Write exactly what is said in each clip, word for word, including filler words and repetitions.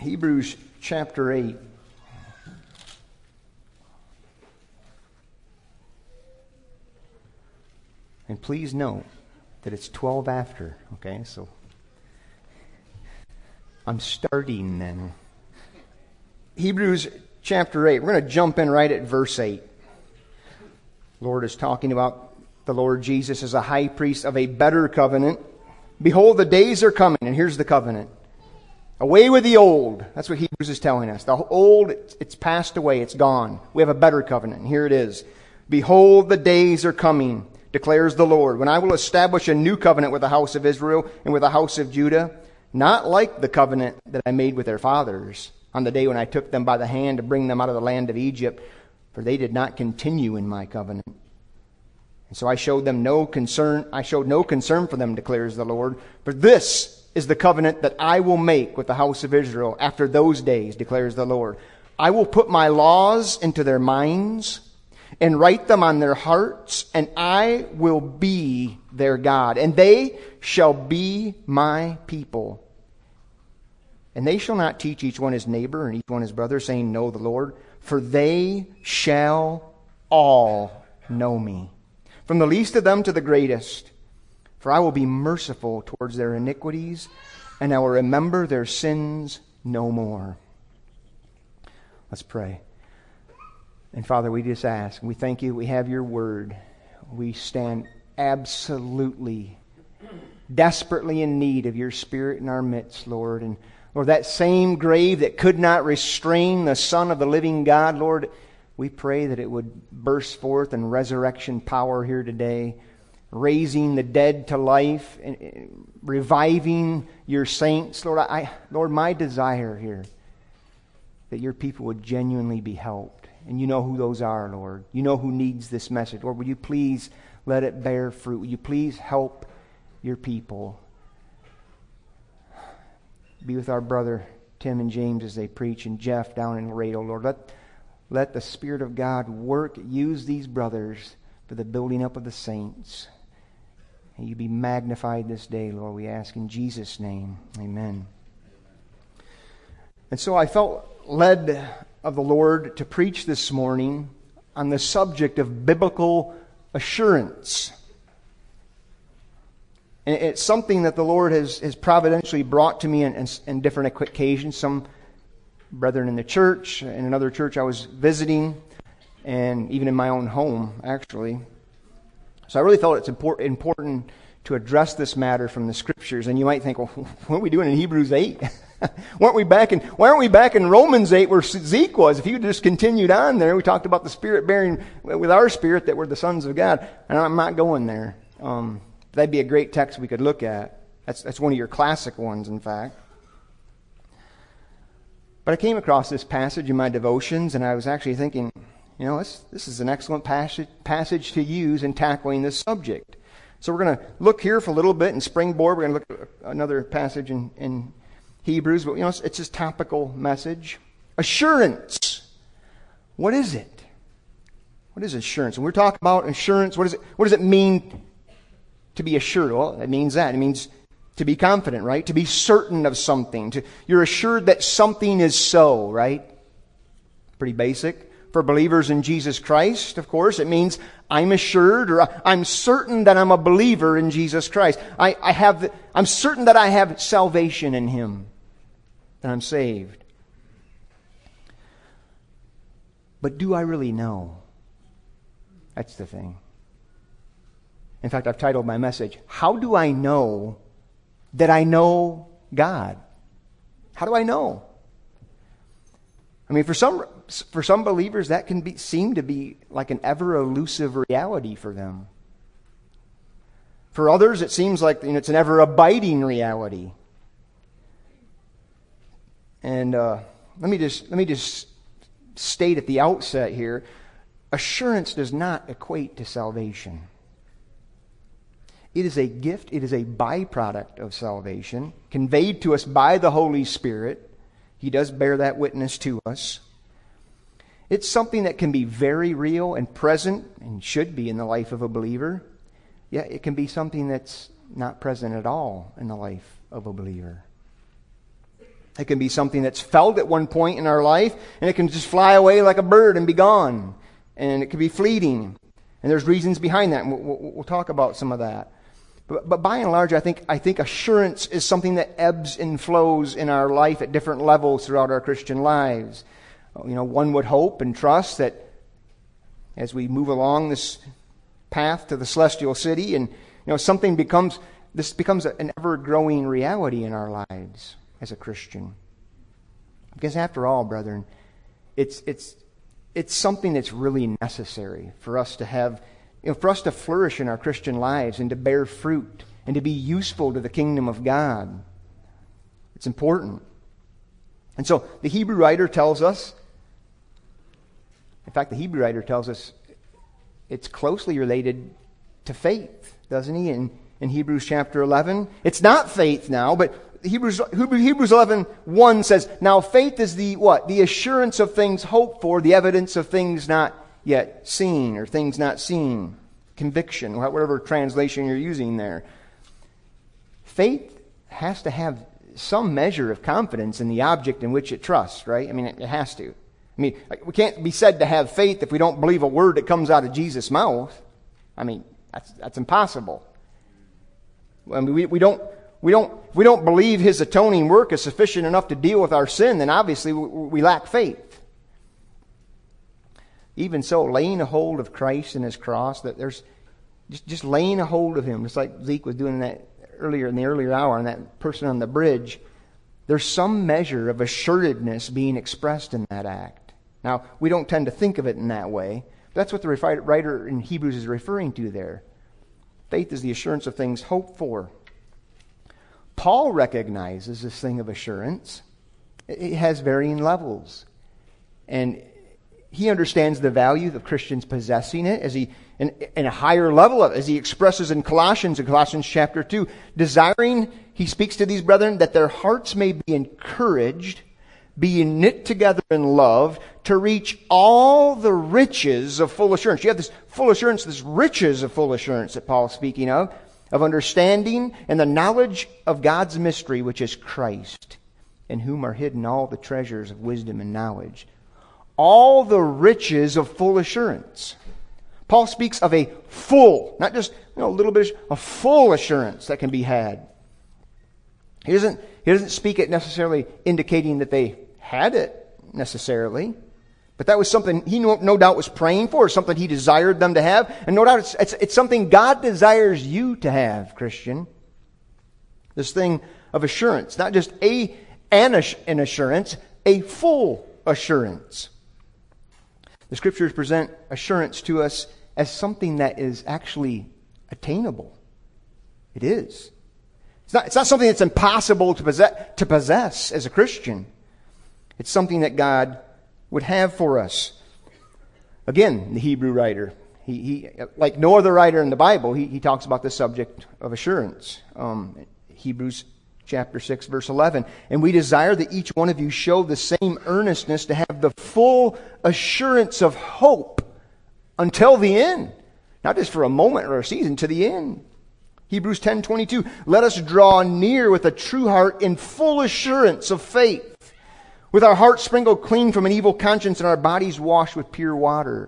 Hebrews chapter eight. And please note that it's twelve after, okay? So I'm starting then. Hebrews chapter eight. We're going to jump in right at verse eight. The Lord is talking about the Lord Jesus as a high priest of a better covenant. Behold, the days are coming, and here's the covenant. Away with the old. That's what Hebrews is telling us. The old, it's passed away, it's gone. We have a better covenant, and here it is. Behold, the days are coming, declares the Lord, when I will establish a new covenant with the house of Israel and with the house of Judah, not like the covenant that I made with their fathers on the day when I took them by the hand to bring them out of the land of Egypt, for they did not continue in my covenant. And so I showed them no concern, I showed no concern for them, declares the Lord. For this is the covenant that I will make with the house of Israel after those days, declares the Lord. I will put my laws into their minds and write them on their hearts, and I will be their God, and they shall be my people. And they shall not teach each one his neighbor and each one his brother, saying, Know the Lord, for they shall all know me, from the least of them to the greatest. For I will be merciful towards their iniquities, and I will remember their sins no more. Let's pray. And Father, we just ask, we thank you, we have your word. We stand absolutely, desperately in need of your Spirit in our midst, Lord. And Lord, that same grave that could not restrain the Son of the living God, Lord, we pray that it would burst forth in resurrection power here today, raising the dead to life, and reviving your saints. Lord, I, Lord, my desire here, that your people would genuinely be helped. And you know who those are, Lord. You know who needs this message. Lord, would you please let it bear fruit? Would you please help your people? Be with our brother Tim and James as they preach, and Jeff down in Laredo, Lord. Let, let the Spirit of God work, use these brothers for the building up of the saints. And you be magnified this day, Lord, we ask in Jesus' name. Amen. And so I felt led of the Lord to preach this morning on the subject of biblical assurance. And it's something that the Lord has, has providentially brought to me in, in, in different occasions. Some brethren in the church, in another church I was visiting, and even in my own home, actually. So I really felt it's important, important to address this matter from the Scriptures. And you might think, well, what are we doing in Hebrews eight? weren't we back in, why aren't we back in Romans eight where Zeke was? If you just continued on there, we talked about the Spirit bearing with our spirit that we're the sons of God. And I'm not going there. Um, that'd be a great text we could look at. That's, that's one of your classic ones, in fact. But I came across this passage in my devotions, and I was actually thinking, you know, this, this is an excellent passage, passage to use in tackling this subject. So we're going to look here for a little bit and springboard. We're going to look at another passage in, in Hebrews, but you know, it's, it's just topical message. Assurance. What is it? What is assurance? When we're talking about assurance, what is it? What does it mean to be assured? Well, it means that. It means to be confident, right? To be certain of something. To, you're assured that something is so, right? Pretty basic. For believers in Jesus Christ, of course, it means I'm assured or I'm certain that I'm a believer in Jesus Christ. I, I have, I'm certain that I have salvation in Him, that I'm saved. But do I really know? That's the thing. In fact, I've titled my message, How Do I Know That I Know God? How do I know? I mean, for some for some believers, that can be seem to be like an ever-elusive reality for them. For others, it seems like, you know, it's an ever-abiding reality. And uh, let me just let me just state at the outset here, assurance does not equate to salvation. It is a gift. It is a byproduct of salvation, conveyed to us by the Holy Spirit. He does bear that witness to us. It's something that can be very real and present and should be in the life of a believer. Yet it can be something that's not present at all in the life of a believer. It can be something that's felt at one point in our life, and it can just fly away like a bird and be gone. And it can be fleeting. And there's reasons behind that, and we'll, we'll, we'll talk about some of that. But, but by and large, I think, I think assurance is something that ebbs and flows in our life at different levels throughout our Christian lives. You know, one would hope and trust that as we move along this path to the celestial city, and you know, something becomes, this becomes an ever-growing reality in our lives as a Christian. Because after all, brethren, it's it's it's something that's really necessary for us to have, you know, for us to flourish in our Christian lives and to bear fruit and to be useful to the kingdom of God. It's important. And so the Hebrew writer tells us, in fact, the Hebrew writer tells us it's closely related to faith, doesn't he? In, in Hebrews chapter eleven. It's not faith now, but Hebrews Hebrews eleven one says, now faith is the what? The assurance of things hoped for, the evidence of things not yet seen, or things not seen. Conviction, whatever translation you're using there. Faith has to have some measure of confidence in the object in which it trusts, right? I mean, it has to. I mean, we can't be said to have faith if we don't believe a word that comes out of Jesus' mouth. I mean, that's that's impossible. I mean, we, we don't we don't we don't believe His atoning work is sufficient enough to deal with our sin. Then obviously we, we lack faith. Even so, laying a hold of Christ and His cross, that there's just just laying a hold of Him, just like Zeke was doing that earlier in the earlier hour, and that person on the bridge. There's some measure of assuredness being expressed in that act. Now, we don't tend to think of it in that way. But that's what the writer in Hebrews is referring to there. Faith is the assurance of things hoped for. Paul recognizes this thing of assurance. It has varying levels. And he understands the value of Christians possessing it as he, in, in a higher level of, as he expresses in Colossians, in Colossians chapter two, desiring, he speaks to these brethren, that their hearts may be encouraged, being knit together in love, to reach all the riches of full assurance. You have this full assurance, this riches of full assurance that Paul is speaking of, of understanding and the knowledge of God's mystery, which is Christ, in whom are hidden all the treasures of wisdom and knowledge. All the riches of full assurance. Paul speaks of a full, not just you know, a little bit, a full assurance that can be had. He doesn't, he doesn't speak it necessarily indicating that they had it necessarily. But that was something he no, no doubt was praying for, something he desired them to have. And no doubt it's, it's, it's something God desires you to have, Christian. This thing of assurance. Not just a an, an assurance, a full assurance. The Scriptures present assurance to us as something that is actually attainable. It is. It's not, it's not something that's impossible to possess, to possess as a Christian. It's something that God would have for us. Again, the Hebrew writer, he, he like no other writer in the Bible, he, he talks about the subject of assurance. Um, Hebrews chapter six, verse eleven. And we desire that each one of you show the same earnestness to have the full assurance of hope until the end. Not just for a moment or a season, to the end. Hebrews ten twenty-two. Let us draw near with a true heart in full assurance of faith, with our hearts sprinkled clean from an evil conscience and our bodies washed with pure water.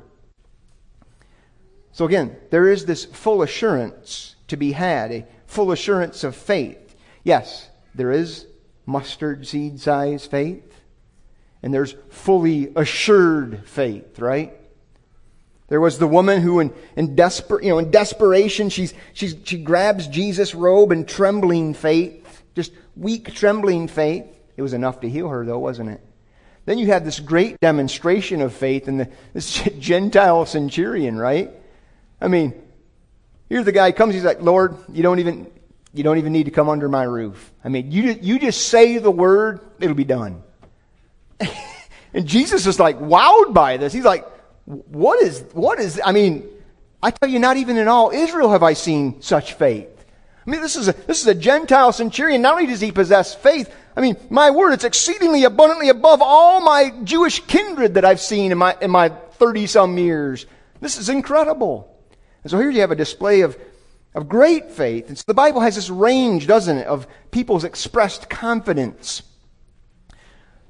So again, there is this full assurance to be had, a full assurance of faith. Yes, there is mustard seed size faith, and there's fully assured faith, right? There was the woman who, in, in desper, you know, in desperation, she's, she's, she grabs Jesus' robe in trembling faith, just weak, trembling faith. It was enough to heal her, though, wasn't it? Then you have this great demonstration of faith in the, this Gentile centurion, right? I mean, here the guy comes, he's like, Lord, you don't even, you don't even need to come under my roof. I mean, you, you just say the word, it'll be done. And Jesus is like wowed by this. He's like, what is, what is, I mean, I tell you, not even in all Israel have I seen such faith. I mean, this is a, this is a Gentile centurion. Not only does he possess faith, I mean, my word, it's exceedingly abundantly above all my Jewish kindred that I've seen in my, in my thirty-some years. This is incredible. And so here you have a display of, of great faith. And so the Bible has this range, doesn't it, of people's expressed confidence.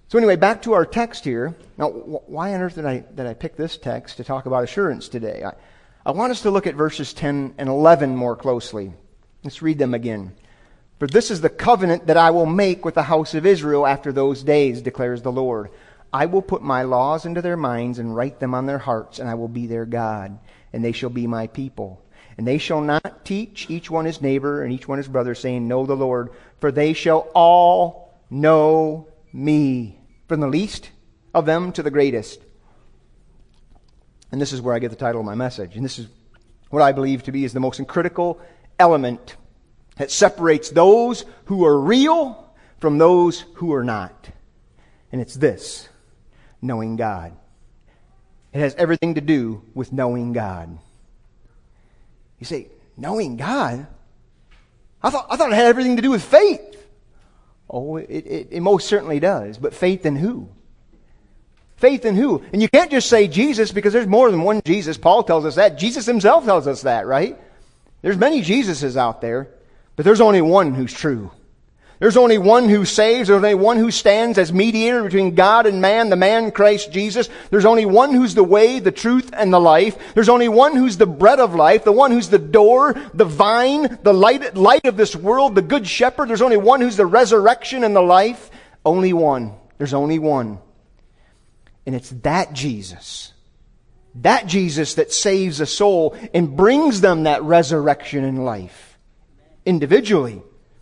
So anyway, back to our text here. Now, why on earth did I, did I pick this text to talk about assurance today? I, I want us to look at verses ten and eleven more closely. Let's read them again. For this is the covenant that I will make with the house of Israel after those days, declares the Lord. I will put my laws into their minds and write them on their hearts, and I will be their God, and they shall be my people. And they shall not teach each one his neighbor and each one his brother, saying, Know the Lord, for they shall all know me, from the least of them to the greatest. And this is where I get the title of my message. And this is what I believe to be is the most critical element that separates those who are real from those who are not. And it's this: knowing God. It has everything to do with knowing God. You say, knowing God? I thought, I thought it had everything to do with faith. Oh, it, it, it most certainly does. But faith in who? Faith in who? And you can't just say Jesus, because there's more than one Jesus. Paul tells us that. Jesus himself tells us that, right? There's many Jesuses out there, but there's only one who's true. There's only one who saves. There's only one who stands as mediator between God and man, the man Christ Jesus. There's only one who's the way, the truth, and the life. There's only one who's the bread of life, the one who's the door, the vine, the light, light of this world, the good shepherd. There's only one who's the resurrection and the life. Only one. There's only one. And it's that Jesus. That Jesus that saves a soul and brings them that resurrection and life. Individually.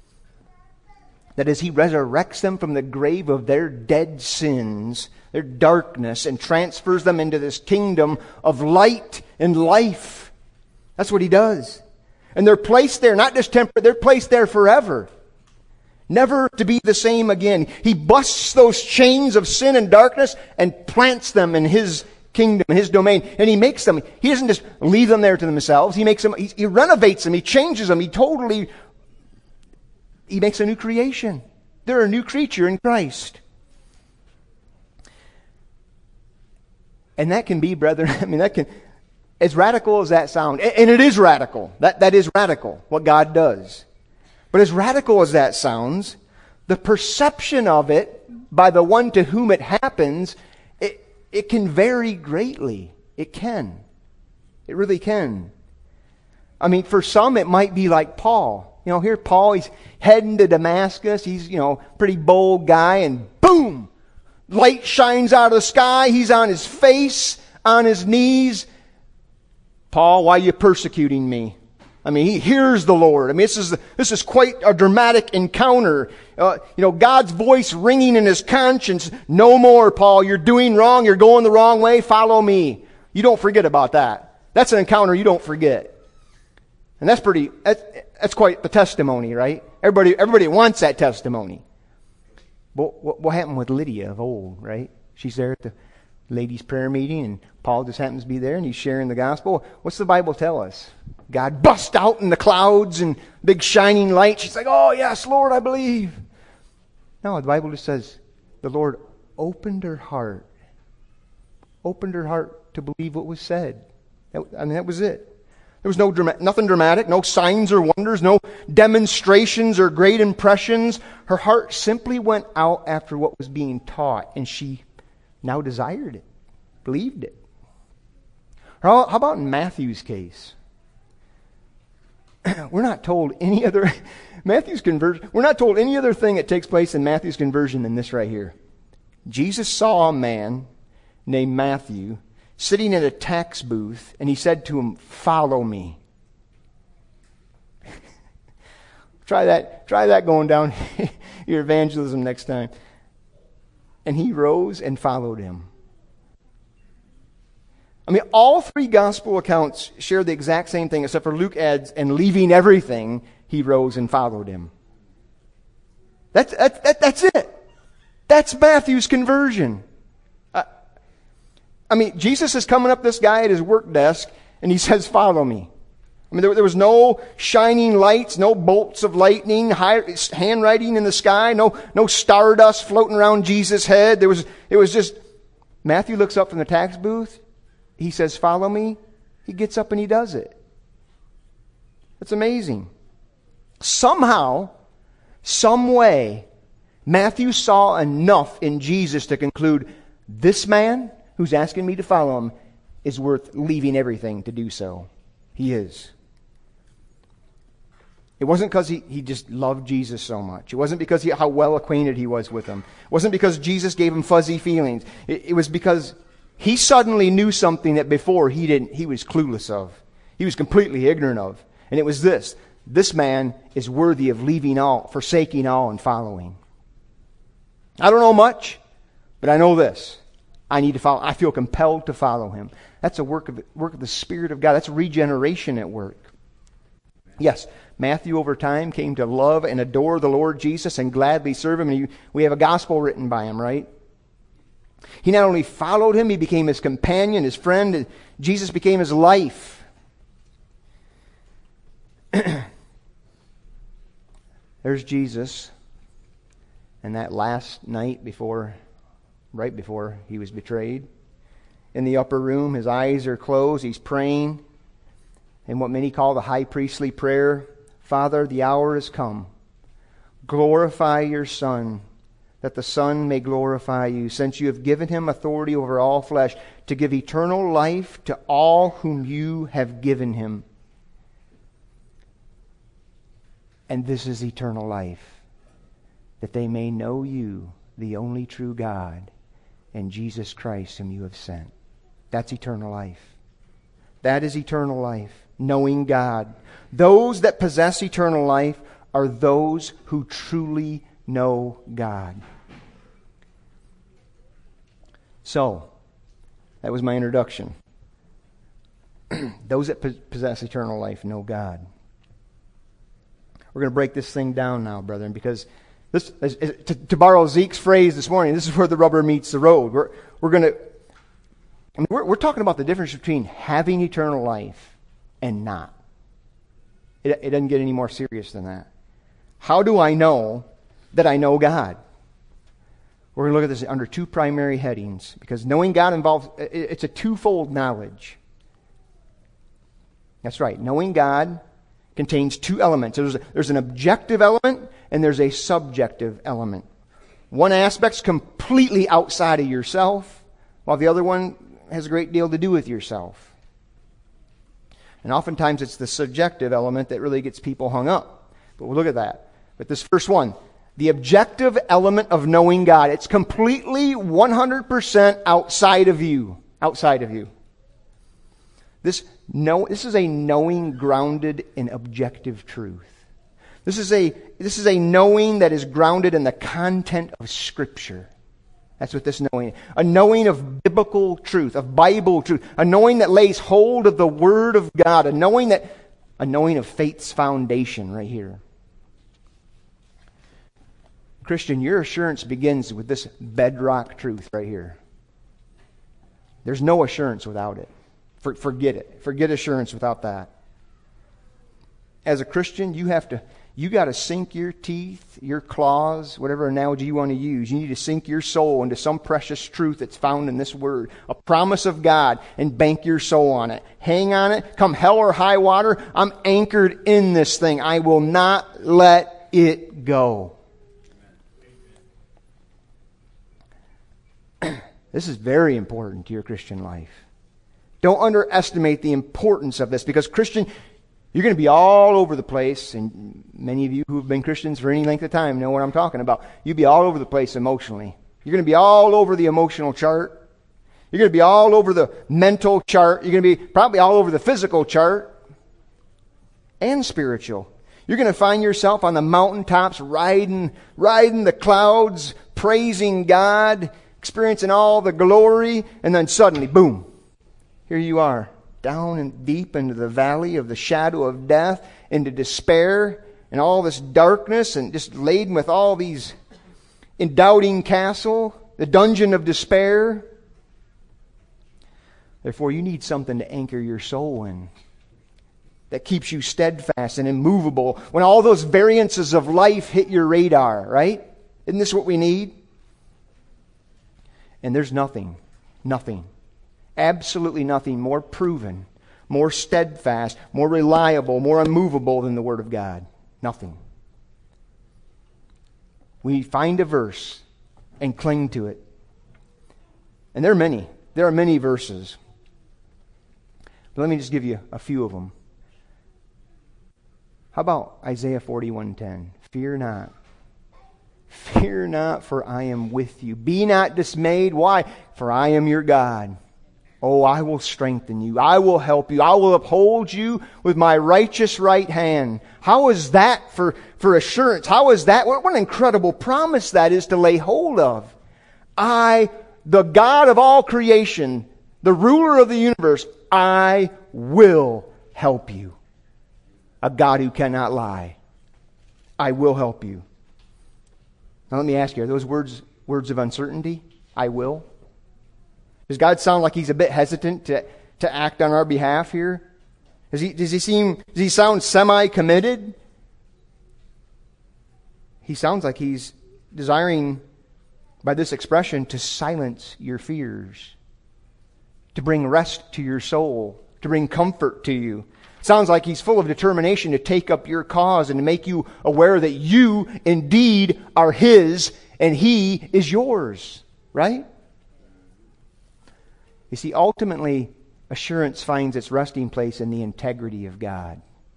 That as He resurrects them from the grave of their dead sins, their darkness, and transfers them into this kingdom of light and life. That's what He does. And they're placed there, not just temporary, they're placed there forever. Never to be the same again. He busts those chains of sin and darkness and plants them in His kingdom, in His domain. And He makes them, He doesn't just leave them there to themselves. He makes them, He, he renovates them, He changes them, He totally He makes a new creation. They're a new creature in Christ. And that can be, brethren, I mean, that can, as radical as that sounds, and it is radical. That, that is radical, what God does. But as radical as that sounds, the perception of it by the one to whom it happens, it, it can vary greatly. It can. It really can. I mean, for some it might be like Paul. You know, here Paul, he's heading to Damascus. He's, you know, pretty bold guy, and boom! Light shines out of the sky. He's on his face, on his knees. Paul, why are you persecuting me? I mean, he hears the Lord. I mean, this is this is quite a dramatic encounter. Uh, you know, God's voice ringing in his conscience. No more, Paul. You're doing wrong. You're going the wrong way. Follow me. You don't forget about that. That's an encounter you don't forget. And that's pretty, that's, that's quite the testimony, right? Everybody, everybody wants that testimony. But what, what happened with Lydia of old, right? She's there at the ladies' prayer meeting, and Paul just happens to be there, and he's sharing the gospel. What's the Bible tell us? God bust out in the clouds and big shining light. She's like, oh yes, Lord, I believe. No, the Bible just says the Lord opened her heart. Opened her heart to believe what was said. That, I mean, that was it. There was no drama- nothing dramatic, no signs or wonders, no demonstrations or great impressions. Her heart simply went out after what was being taught, and she now desired it, believed it. How, how about in Matthew's case? We're not told any other Matthew's conversion. We're not told any other thing that takes place in Matthew's conversion than this right here. Jesus saw a man named Matthew sitting at a tax booth, and he said to him, follow me. try that, try that going down your evangelism next time. And he rose and followed him. I mean, all three gospel accounts share the exact same thing, except for Luke adds, and leaving everything, he rose and followed him. That's, that's, that, that's it. That's Matthew's conversion. I mean, Jesus is coming up this guy at his work desk, and he says, follow me. I mean, there, there was no shining lights, no bolts of lightning, high, handwriting in the sky, no, no stardust floating around Jesus' head. There was, it was just, Matthew looks up from the tax booth. He says, follow me. He gets up and he does it. It's amazing. Somehow, some way, Matthew saw enough in Jesus to conclude, this man who's asking me to follow him is worth leaving everything to do so. He is. It wasn't because he, he just loved Jesus so much. It wasn't because he, how well acquainted he was with him. It wasn't because Jesus gave him fuzzy feelings. It, it was because he suddenly knew something that before he didn't. He was clueless of. He was completely ignorant of. And it was this. This man is worthy of leaving all, forsaking all, and following. I don't know much, but I know this. I need to follow. I feel compelled to follow him. That's a work of, work of the Spirit of God. That's regeneration at work. Yes, Matthew over time came to love and adore the Lord Jesus and gladly serve him. And he, we have a gospel written by him, right? He not only followed him, he became his companion, his friend. And Jesus became his life. There's Jesus. And that last night before, right before he was betrayed, in the upper room, his eyes are closed, he's praying. And what many call the high priestly prayer, Father, the hour has come. Glorify your Son, that the Son may glorify you, since you have given him authority over all flesh, to give eternal life to all whom you have given him. And this is eternal life, that they may know you, the only true God, and Jesus Christ whom you have sent. That's eternal life. That is eternal life, knowing God. Those that possess eternal life are those who truly know God. So, that was my introduction. Those that possess eternal life know God. We're going to break this thing down now, brethren, because this, to, to borrow Zeke's phrase this morning, this is where the rubber meets the road. We're, we're going to, I mean, we're, we're talking about the difference between having eternal life and not. It, it doesn't get any more serious than that. How do I know that I know God? We're going to look at this under two primary headings, because knowing God involves, it's a twofold knowledge. That's right. Knowing God contains two elements. There's, a, there's an objective element and there's a subjective element. One aspect's completely outside of yourself, while the other one has a great deal to do with yourself. And oftentimes it's the subjective element that really gets people hung up. But we'll look at that. But this first one, the objective element of knowing God, it's completely one hundred percent outside of you. Outside of you. This, know, this is a knowing grounded in objective truth. This is a, this is a knowing that is grounded in the content of Scripture. That's what this knowing is. A knowing of biblical truth, of Bible truth. A knowing that lays hold of the Word of God. A knowing that, a knowing of faith's foundation right here. Christian, your assurance begins with this bedrock truth right here. There's no assurance without it. For, forget it. Forget assurance without that. As a Christian, you have to, you got to sink your teeth, your claws, whatever analogy you want to use. You need to sink your soul into some precious truth that's found in this Word. A promise of God, and bank your soul on it. Hang on it. Come hell or high water, I'm anchored in this thing. I will not let it go. This is very important to your Christian life. Don't underestimate the importance of this, because Christian, you're going to be all over the place, and many of you who have been Christians for any length of time know what I'm talking about. You'll be all over the place emotionally. You're going to be all over the emotional chart. You're going to be all over the mental chart. You're going to be probably all over the physical chart and spiritual. You're going to find yourself on the mountaintops riding, riding the clouds, praising God, experiencing all the glory, and then suddenly, boom, here you are, down and deep into the valley of the shadow of death, into despair, and all this darkness, and just laden with all these, in Doubting Castle, the dungeon of despair. Therefore, you need something to anchor your soul in, that keeps you steadfast and immovable when all those variances of life hit your radar, right? Isn't this what we need? And there's nothing, nothing, absolutely nothing more proven, more steadfast, more reliable, more unmovable than the Word of God. Nothing. We find a verse and cling to it. And there are many. There are many verses. But let me just give you a few of them. How about Isaiah forty-one ten? Fear not. Fear not, for I am with you. Be not dismayed. Why? For I am your God. Oh, I will strengthen you. I will help you. I will uphold you with my righteous right hand. How is that for, for assurance? How is that? What, what an incredible promise that is to lay hold of. I, the God of all creation, the ruler of the universe, I will help you. A God who cannot lie. I will help you. Now let me ask you, are those words words of uncertainty? I will. Does God sound like He's a bit hesitant to, to act on our behalf here? Does he, does he seem, does he sound semi-committed? He sounds like He's desiring, by this expression, to silence your fears, to bring rest to your soul, to bring comfort to you. Sounds like He's full of determination to take up your cause and to make you aware that you indeed are His and He is yours. Right? You see, ultimately, assurance finds its resting place in the integrity of God.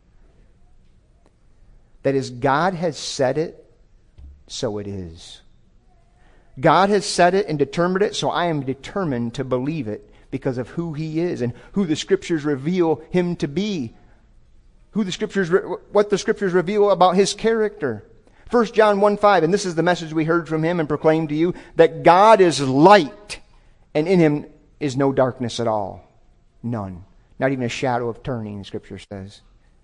That is, God has said it, so it is. God has said it and determined it, so I am determined to believe it because of who He is and who the Scriptures reveal Him to be. Who the Scriptures, what the Scriptures reveal about His character. First John one five, and this is the message we heard from Him and proclaimed to you, that God is light, and in Him is no darkness at all. None. Not even a shadow of turning, the Scripture says.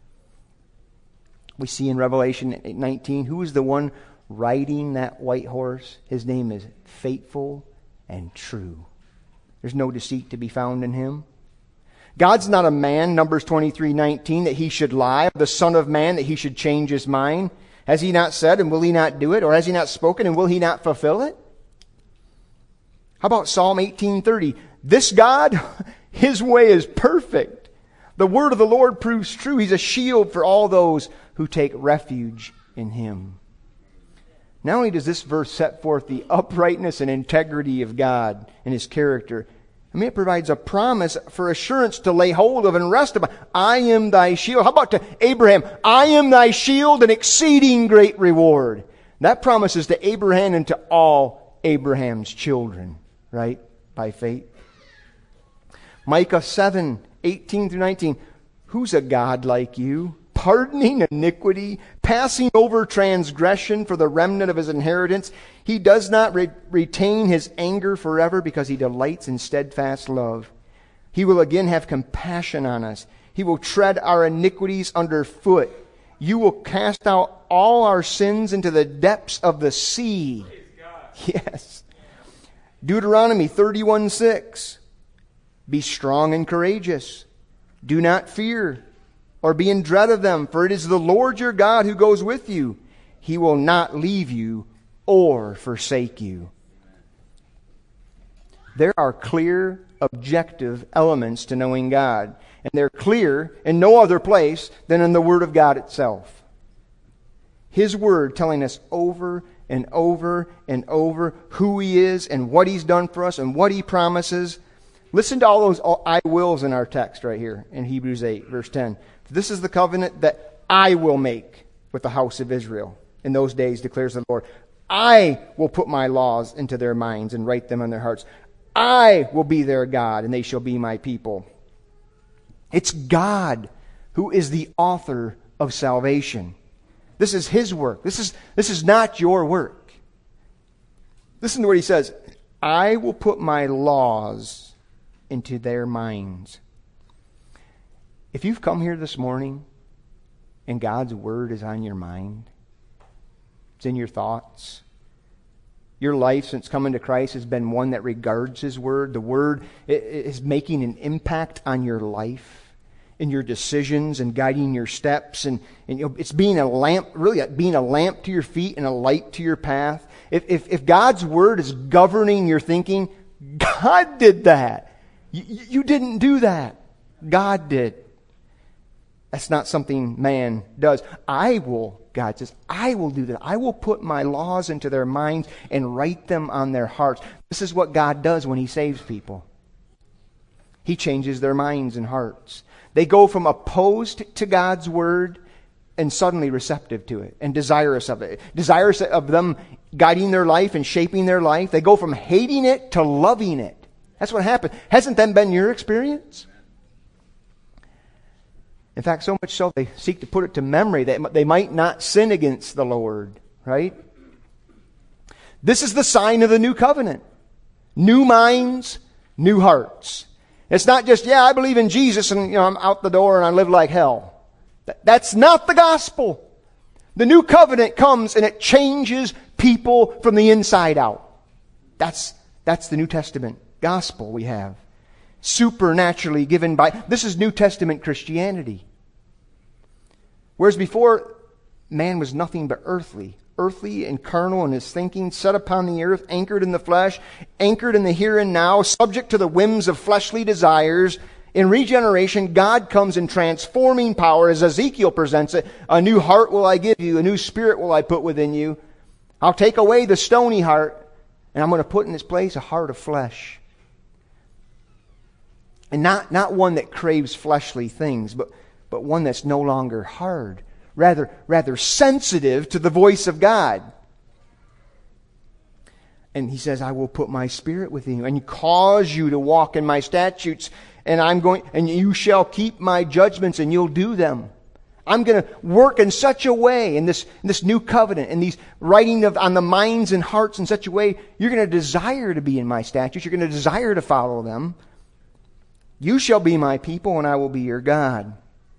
We see in Revelation nineteen, who is the one riding that white horse? His name is Faithful and True. There's no deceit to be found in Him. God's not a man, Numbers twenty-three nineteen, that He should lie, the Son of Man, that He should change His mind. Has He not said, and will He not do it? Or has He not spoken, and will He not fulfill it? How about Psalm eighteen thirty? This God, His way is perfect. The word of the Lord proves true. He's a shield for all those who take refuge in Him. Not only does this verse set forth the uprightness and integrity of God and His character, I mean, it provides a promise for assurance to lay hold of and rest upon. I am thy shield. How about to Abraham? I am thy shield and exceeding great reward. That promise is to Abraham and to all Abraham's children, right? By faith. Micah seven, eighteen through nineteen. Who's a God like you? Pardoning iniquity, passing over transgression for the remnant of His inheritance. He does not re- retain His anger forever because He delights in steadfast love. He will again have compassion on us. He will tread our iniquities underfoot. You will cast out all our sins into the depths of the sea. Yes. Deuteronomy thirty-one six. Be strong and courageous. Do not fear or be in dread of them, for it is the Lord your God who goes with you. He will not leave you or forsake you. There are clear, objective elements to knowing God. And they're clear in no other place than in the Word of God itself. His Word telling us over and over and over who He is and what He's done for us and what He promises. Listen to all those I wills in our text right here in Hebrews eight, verse ten. This is the covenant that I will make with the house of Israel in those days, declares the Lord. I will put my laws into their minds and write them on their hearts. I will be their God, and they shall be my people. It's God who is the author of salvation. This is His work. This is, this is not your work. Listen to what He says. I will put my laws into their minds. If you've come here this morning and God's Word is on your mind, it's in your thoughts, your life since coming to Christ has been one that regards His Word. The Word is making an impact on your life, in your decisions and guiding your steps. And, and you know, it's being a lamp, really being a lamp to your feet and a light to your path. If, if, if God's Word is governing your thinking, God did that. You, you didn't do that. God did. That's not something man does. I will God says, I will do that. I will put my laws into their minds and write them on their hearts. This is what God does when He saves people. He changes their minds and hearts. They go from opposed to God's Word and suddenly receptive to it and desirous of it. Desirous of them guiding their life and shaping their life. They go from hating it to loving it. That's what happened. Hasn't that been your experience? In fact, so much so they seek to put it to memory that they might not sin against the Lord, right? This is the sign of the new covenant. New minds, new hearts. It's not just, yeah, I believe in Jesus and you know I'm out the door and I live like hell. That's not the gospel. The new covenant comes and it changes people from the inside out. That's, that's the New Testament gospel we have. Supernaturally given by... This is New Testament Christianity. Whereas before, man was nothing but earthly. Earthly and carnal in his thinking, set upon the earth, anchored in the flesh, anchored in the here and now, subject to the whims of fleshly desires. In regeneration, God comes in transforming power, as Ezekiel presents it. A new heart will I give you, a new spirit will I put within you. I'll take away the stony heart, and I'm going to put in its place a heart of flesh. And not, not one that craves fleshly things, but, but one that's no longer hard. Rather, rather sensitive to the voice of God. And He says, I will put my spirit within you and cause you to walk in my statutes. And I'm going, and you shall keep my judgments and you'll do them. I'm going to work in such a way in this, in this new covenant, in these writing of, on the minds and hearts in such a way, you're going to desire to be in my statutes. You're going to desire to follow them. You shall be my people and I will be your God.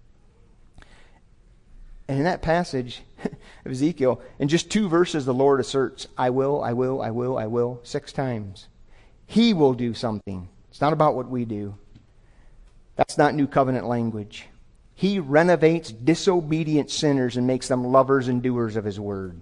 And in that passage of Ezekiel, in just two verses, the Lord asserts, I will, I will, I will, I will, six times. He will do something. It's not about what we do. That's not new covenant language. He renovates disobedient sinners and makes them lovers and doers of His word.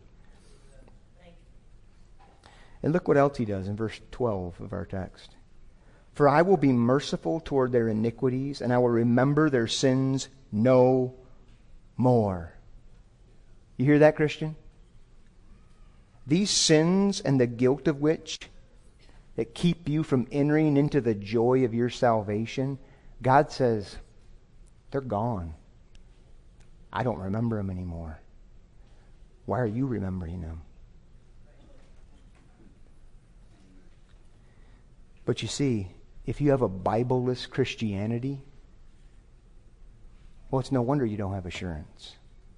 And look what else He does in verse twelve of our text. For I will be merciful toward their iniquities, and I will remember their sins no more. You hear that, Christian? These sins and the guilt of which that keep you from entering into the joy of your salvation, God says, they're gone. I don't remember them anymore. Why are you remembering them? But you see, if you have a Bible-less Christianity, well, it's no wonder you don't have assurance.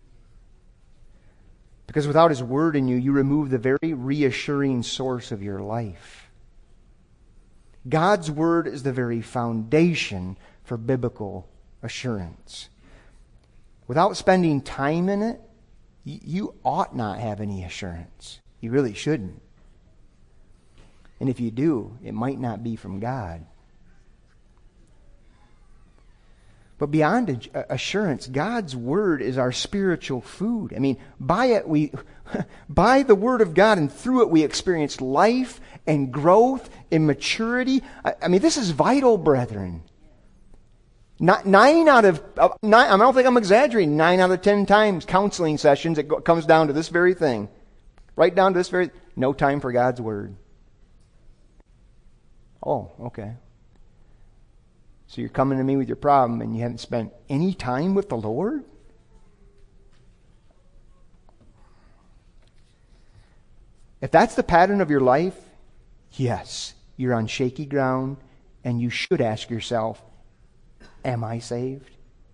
Because without His Word in you, you remove the very reassuring source of your life. God's Word is the very foundation for biblical assurance. Without spending time in it, you ought not have any assurance. You really shouldn't. And if you do, it might not be from God. But beyond assurance, God's Word is our spiritual food. I mean, by it we, by the Word of God and through it we experience life and growth and maturity. I, I mean, this is vital, brethren. Not, nine out of, uh, nine, I don't think I'm exaggerating, nine out of ten times counseling sessions, it go, comes down to this very thing. Right down to this very, no time for God's Word. Oh, okay. So you're coming to me with your problem and you haven't spent any time with the Lord? If that's the pattern of your life, yes, you're on shaky ground and you should ask yourself, am I saved?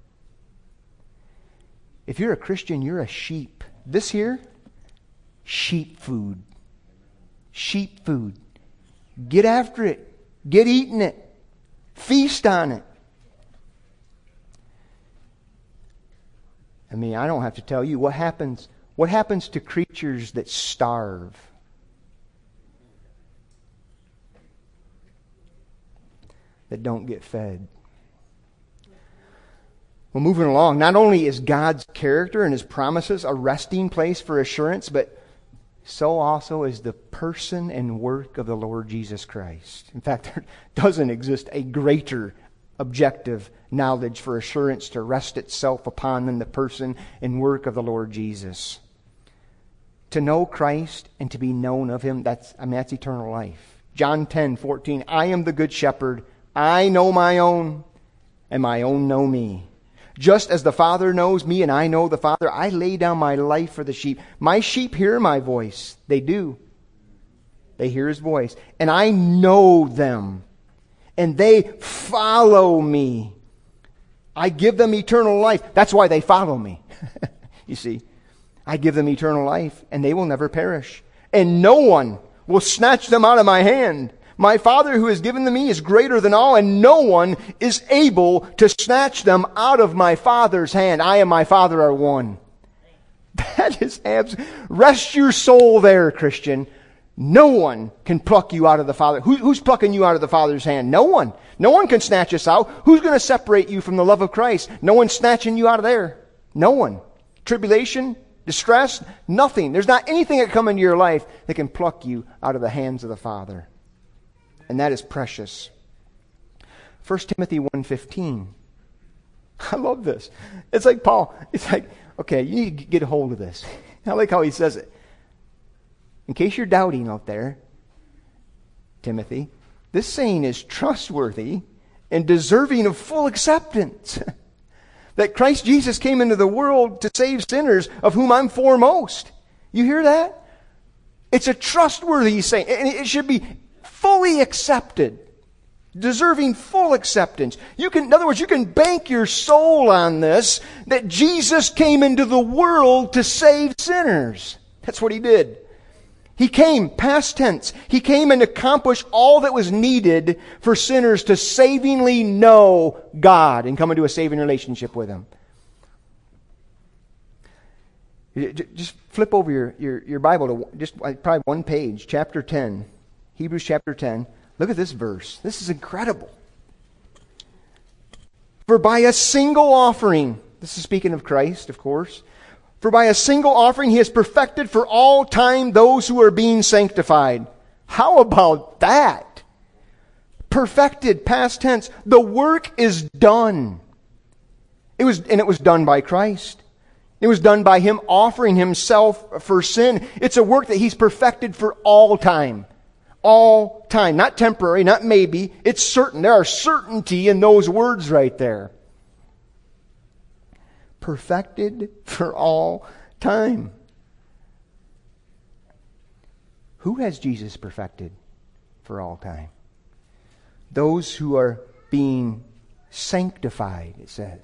If you're a Christian, you're a sheep. This here, sheep food. Sheep food. Get after it. Get eating it. Feast on it. I mean, I don't have to tell you what happens. What happens to creatures that starve? That don't get fed. Well, moving along, not only is God's character and His promises a resting place for assurance, but so also is the person and work of the Lord Jesus Christ. In fact, there doesn't exist a greater objective knowledge for assurance to rest itself upon than the person and work of the Lord Jesus. To know Christ and to be known of Him, that's, I mean, that's eternal life. John ten fourteen, I am the good shepherd. I know my own, and my own know me. Just as the Father knows me and I know the Father, I lay down my life for the sheep. My sheep hear my voice. They do. They hear His voice. And I know them. And they follow me. I give them eternal life. That's why they follow me. You see, I give them eternal life, and they will never perish. And no one will snatch them out of my hand. My Father who has given them me is greater than all, and no one is able to snatch them out of my Father's hand. I and my Father are one. That is abs- Rest your soul there, Christian. No one can pluck you out of the Father. Who, who's plucking you out of the Father's hand? No one. No one can snatch us out. Who's going to separate you from the love of Christ? No one's snatching you out of there. No one. Tribulation, distress, nothing. There's not anything that come into your life that can pluck you out of the hands of the Father. And that is precious. First Timothy one fifteen. I love this. It's like Paul. It's like, okay, you need to get a hold of this. I like how he says it. In case you're doubting out there, Timothy, this saying is trustworthy and deserving of full acceptance. That Christ Jesus came into the world to save sinners, of whom I'm foremost. You hear that? It's a trustworthy saying, and it should be fully accepted, deserving full acceptance. You can, in other words, you can bank your soul on this, that Jesus came into the world to save sinners. That's what He did. He came, past tense, He came and accomplished all that was needed for sinners to savingly know God and come into a saving relationship with Him. Just flip over your, your, your Bible to just probably one page, chapter ten. Hebrews chapter ten. Look at this verse. This is incredible. For by a single offering, this is speaking of Christ, of course. For by a single offering He has perfected for all time those who are being sanctified. How about that? Perfected, past tense. The work is done. It was, and it was done by Christ. It was done by Him offering Himself for sin. It's a work that He's perfected for all time. All time. Not temporary, not maybe. It's certain. There are certainty in those words right there. Perfected for all time. Who has Jesus perfected for all time? Those who are being sanctified, it says.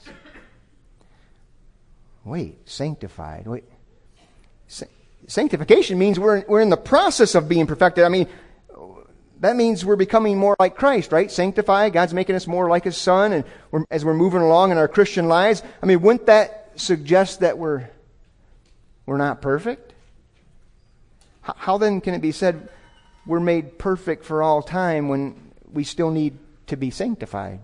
Wait, sanctified. Wait. Sanctification means we're, we're in the process of being perfected. I mean, that means we're becoming more like Christ, right? Sanctified. God's making us more like His Son, and we're, as we're moving along in our Christian lives. I mean, wouldn't that suggest that we're we're not perfect? How, how then can it be said we're made perfect for all time when we still need to be sanctified?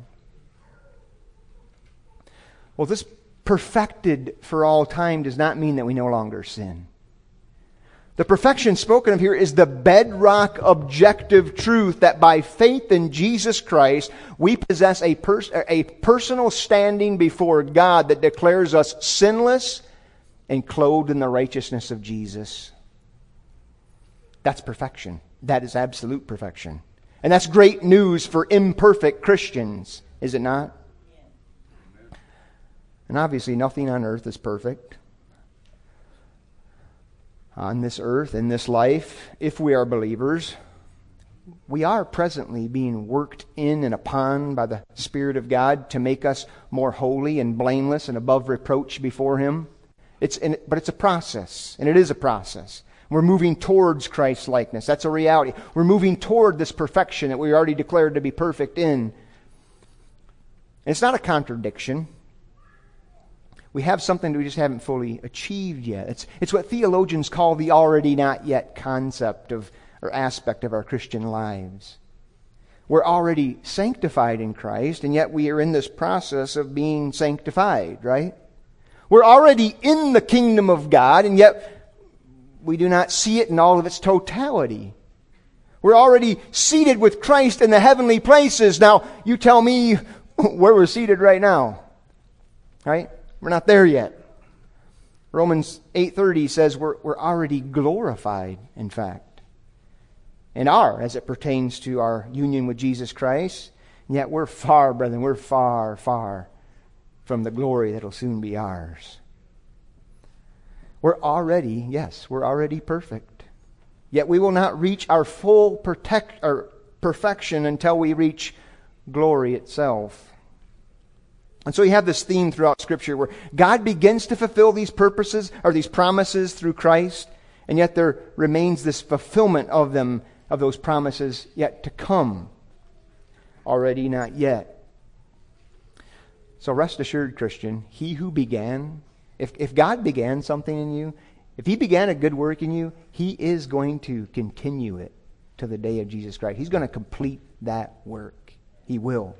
Well, this perfected for all time does not mean that we no longer sin. The perfection spoken of here is the bedrock objective truth that by faith in Jesus Christ, we possess a, pers- a personal standing before God that declares us sinless and clothed in the righteousness of Jesus. That's perfection. That is absolute perfection. And that's great news for imperfect Christians, is it not? And obviously nothing on earth is perfect. On this earth, in this life, if we are believers, we are presently being worked in and upon by the Spirit of God to make us more holy and blameless and above reproach before Him. It's, but it's a process, and it is a process. We're moving towards Christ's likeness. That's a reality. We're moving toward this perfection that we already declared to be perfect in. And it's not a contradiction. We have something that we just haven't fully achieved yet. It's, it's what theologians call the already not yet concept of or aspect of our Christian lives. We're already sanctified in Christ, and yet we are in this process of being sanctified, right? We're already in the kingdom of God, and yet we do not see it in all of its totality. We're already seated with Christ in the heavenly places. Now, you tell me where we're seated right now, right? We're not there yet. Romans eight thirty says we're, we're already glorified, in fact, and are as it pertains to our union with Jesus Christ. And yet we're far, brethren, we're far, far from the glory that'll soon be ours. We're already, yes, we're already perfect. Yet we will not reach our full protect, or perfection until we reach glory itself. And so you have this theme throughout Scripture where God begins to fulfill these purposes or these promises through Christ, and yet there remains this fulfillment of them, of those promises yet to come. Already not yet. So rest assured, Christian, he who began, if, if God began something in you, if He began a good work in you, He is going to continue it to the day of Jesus Christ. He's going to complete that work. He will.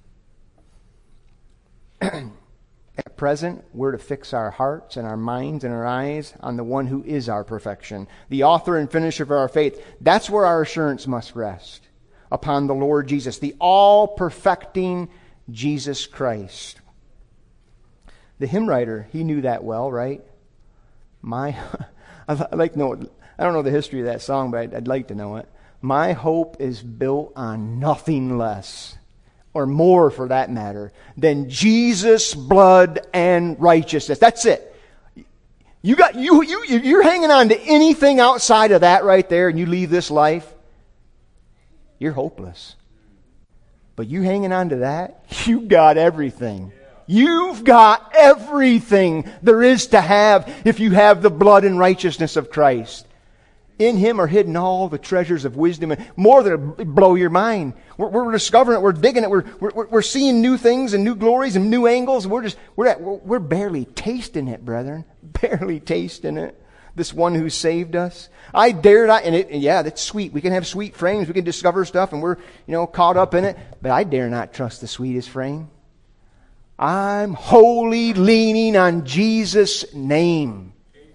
At present, we're to fix our hearts and our minds and our eyes on the one who is our perfection, the author and finisher of our faith. That's where our assurance must rest, upon the Lord Jesus, the all-perfecting Jesus Christ. The hymn writer, he knew that well, right? My, I'd like to know, I don't know the history of that song, but I'd, I'd like to know it. My hope is built on nothing less, or more for that matter, than Jesus' blood and righteousness. That's it. You got you you you're hanging on to anything outside of that right there, and you leave this life, you're hopeless. But you hanging on to that, you got everything. You've got everything there is to have if you have the blood and righteousness of Christ. In Him are hidden all the treasures of wisdom, and more that blow your mind. We're, we're discovering it. We're digging it. We're, we're we're seeing new things and new glories and new angles. We're just we're at we're, we're barely tasting it, brethren. Barely tasting it. This one who saved us. I dare not, and it, and yeah, that's sweet. We can have sweet frames. We can discover stuff, and we're you know caught up in it. But I dare not trust the sweetest frame. I'm wholly leaning on Jesus' name.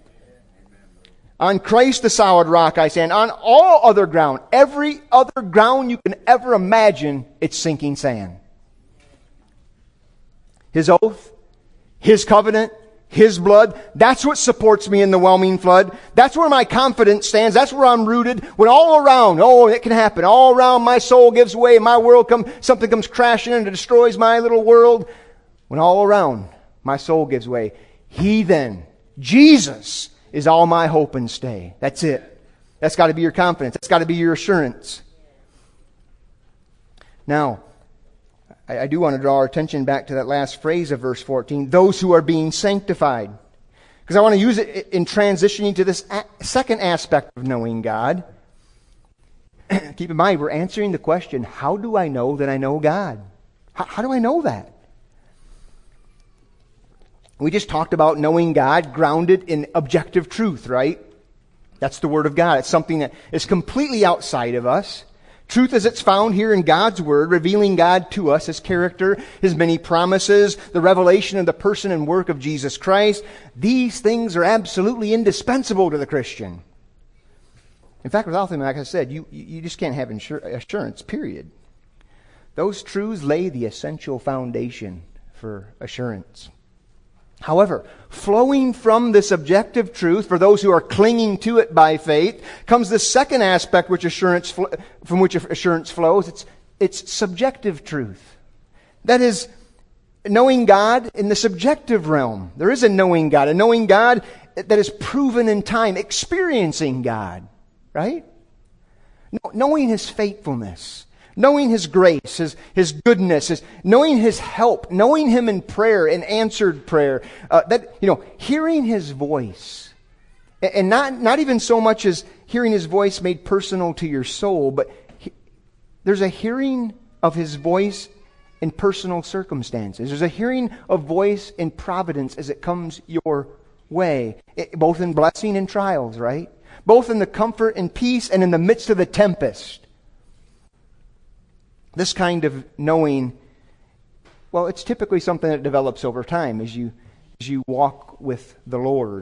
On Christ the solid rock I stand. On all other ground, every other ground you can ever imagine, it's sinking sand. His oath, His covenant, His blood, that's what supports me in the whelming flood. That's where my confidence stands. That's where I'm rooted. When all around, oh, it can happen. All around my soul gives way. My world comes, something comes crashing in and destroys my little world. When all around my soul gives way, He then, Jesus, is all my hope and stay. That's it. That's got to be your confidence. That's got to be your assurance. Now, I, I do want to draw our attention back to that last phrase of verse fourteen, those who are being sanctified. Because I want to use it in transitioning to this a- second aspect of knowing God. Keep in mind, we're answering the question, how do I know that I know God? How, how do I know that? We just talked about knowing God grounded in objective truth, right? That's the Word of God. It's something that is completely outside of us. Truth as it's found here in God's Word, revealing God to us, His character, His many promises, the revelation of the person and work of Jesus Christ. These things are absolutely indispensable to the Christian. In fact, without them, like I said, you, you just can't have assurance, period. Those truths lay the essential foundation for assurance. However, flowing from this objective truth, for those who are clinging to it by faith, comes the second aspect which assurance from which assurance flows. It's, it's subjective truth. That is, knowing God in the subjective realm. There is a knowing God, a knowing God that is proven in time, experiencing God, right? Knowing His faithfulness. Knowing His grace, His, His goodness, His, knowing His help, knowing Him in prayer, in answered prayer, uh, that, you know, hearing His voice. And not, not even so much as hearing His voice made personal to your soul, but he, there's a hearing of His voice in personal circumstances. There's a hearing of voice in providence as it comes your way, it, both in blessing and trials, right? Both in the comfort and peace and in the midst of the tempest. This kind of knowing, well, it's typically something that develops over time as you as you walk with the Lord.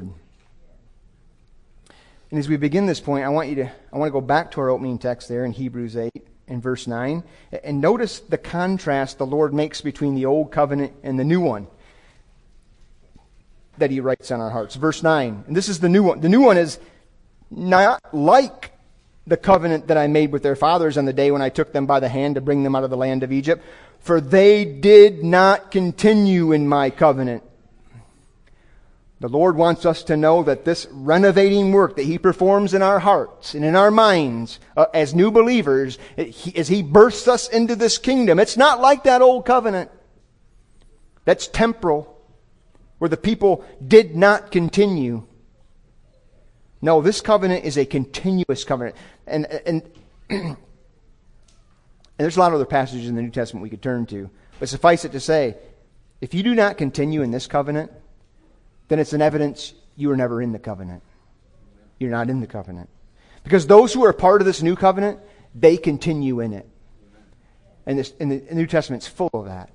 And as we begin this point, I want you to I want to go back to our opening text there in Hebrews eight and verse nine, and notice the contrast the Lord makes between the old covenant and the new one. that he writes on our hearts. Verse nine, and this is the new one. The new one is not like the covenant that I made with their fathers on the day when I took them by the hand to bring them out of the land of Egypt, for they did not continue in my covenant. The Lord wants us to know that this renovating work that He performs in our hearts and in our minds uh, as new believers, it, he, as He bursts us into this kingdom, it's not like that old covenant that's temporal, where the people did not continue. No, this covenant is a continuous covenant. And, and, and there's a lot of other passages in the New Testament we could turn to. But suffice it to say, if you do not continue in this covenant, then it's an evidence you were never in the covenant. You're not in the covenant. Because those who are part of this new covenant, they continue in it. And, this, and the New Testament's full of that.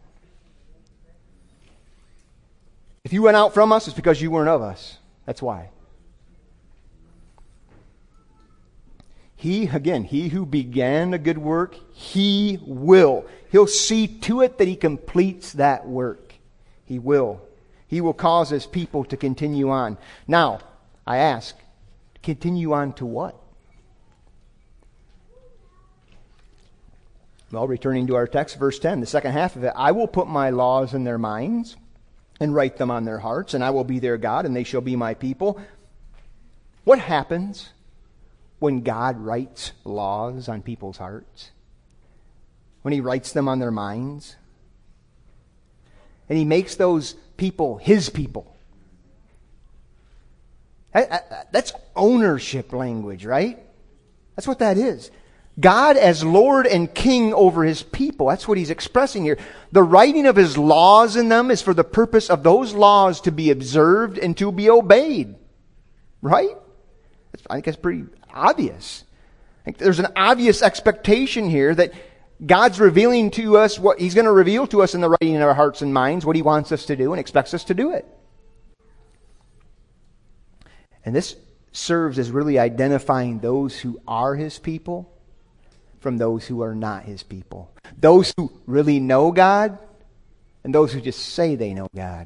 If you went out from us, it's because you weren't of us. That's why. He, again, he who began a good work, He will. He'll see to it that He completes that work. He will. He will cause His people to continue on. Now, I ask, continue on to what? Well, returning to our text, verse ten, the second half of it, I will put my laws in their minds and write them on their hearts, and I will be their God, and they shall be my people. What happens when God writes laws on people's hearts? When He writes them on their minds? And He makes those people His people. That's ownership language, right? That's what that is. God as Lord and King over His people. That's what He's expressing here. The writing of His laws in them is for the purpose of those laws to be observed and to be obeyed. Right? I think that's pretty obvious. I think there's an obvious expectation here that God's revealing to us what He's going to reveal to us in the writing of our hearts and minds, what He wants us to do and expects us to do it. And this serves as really identifying those who are His people from those who are not His people. Those who really know God and those who just say they know God.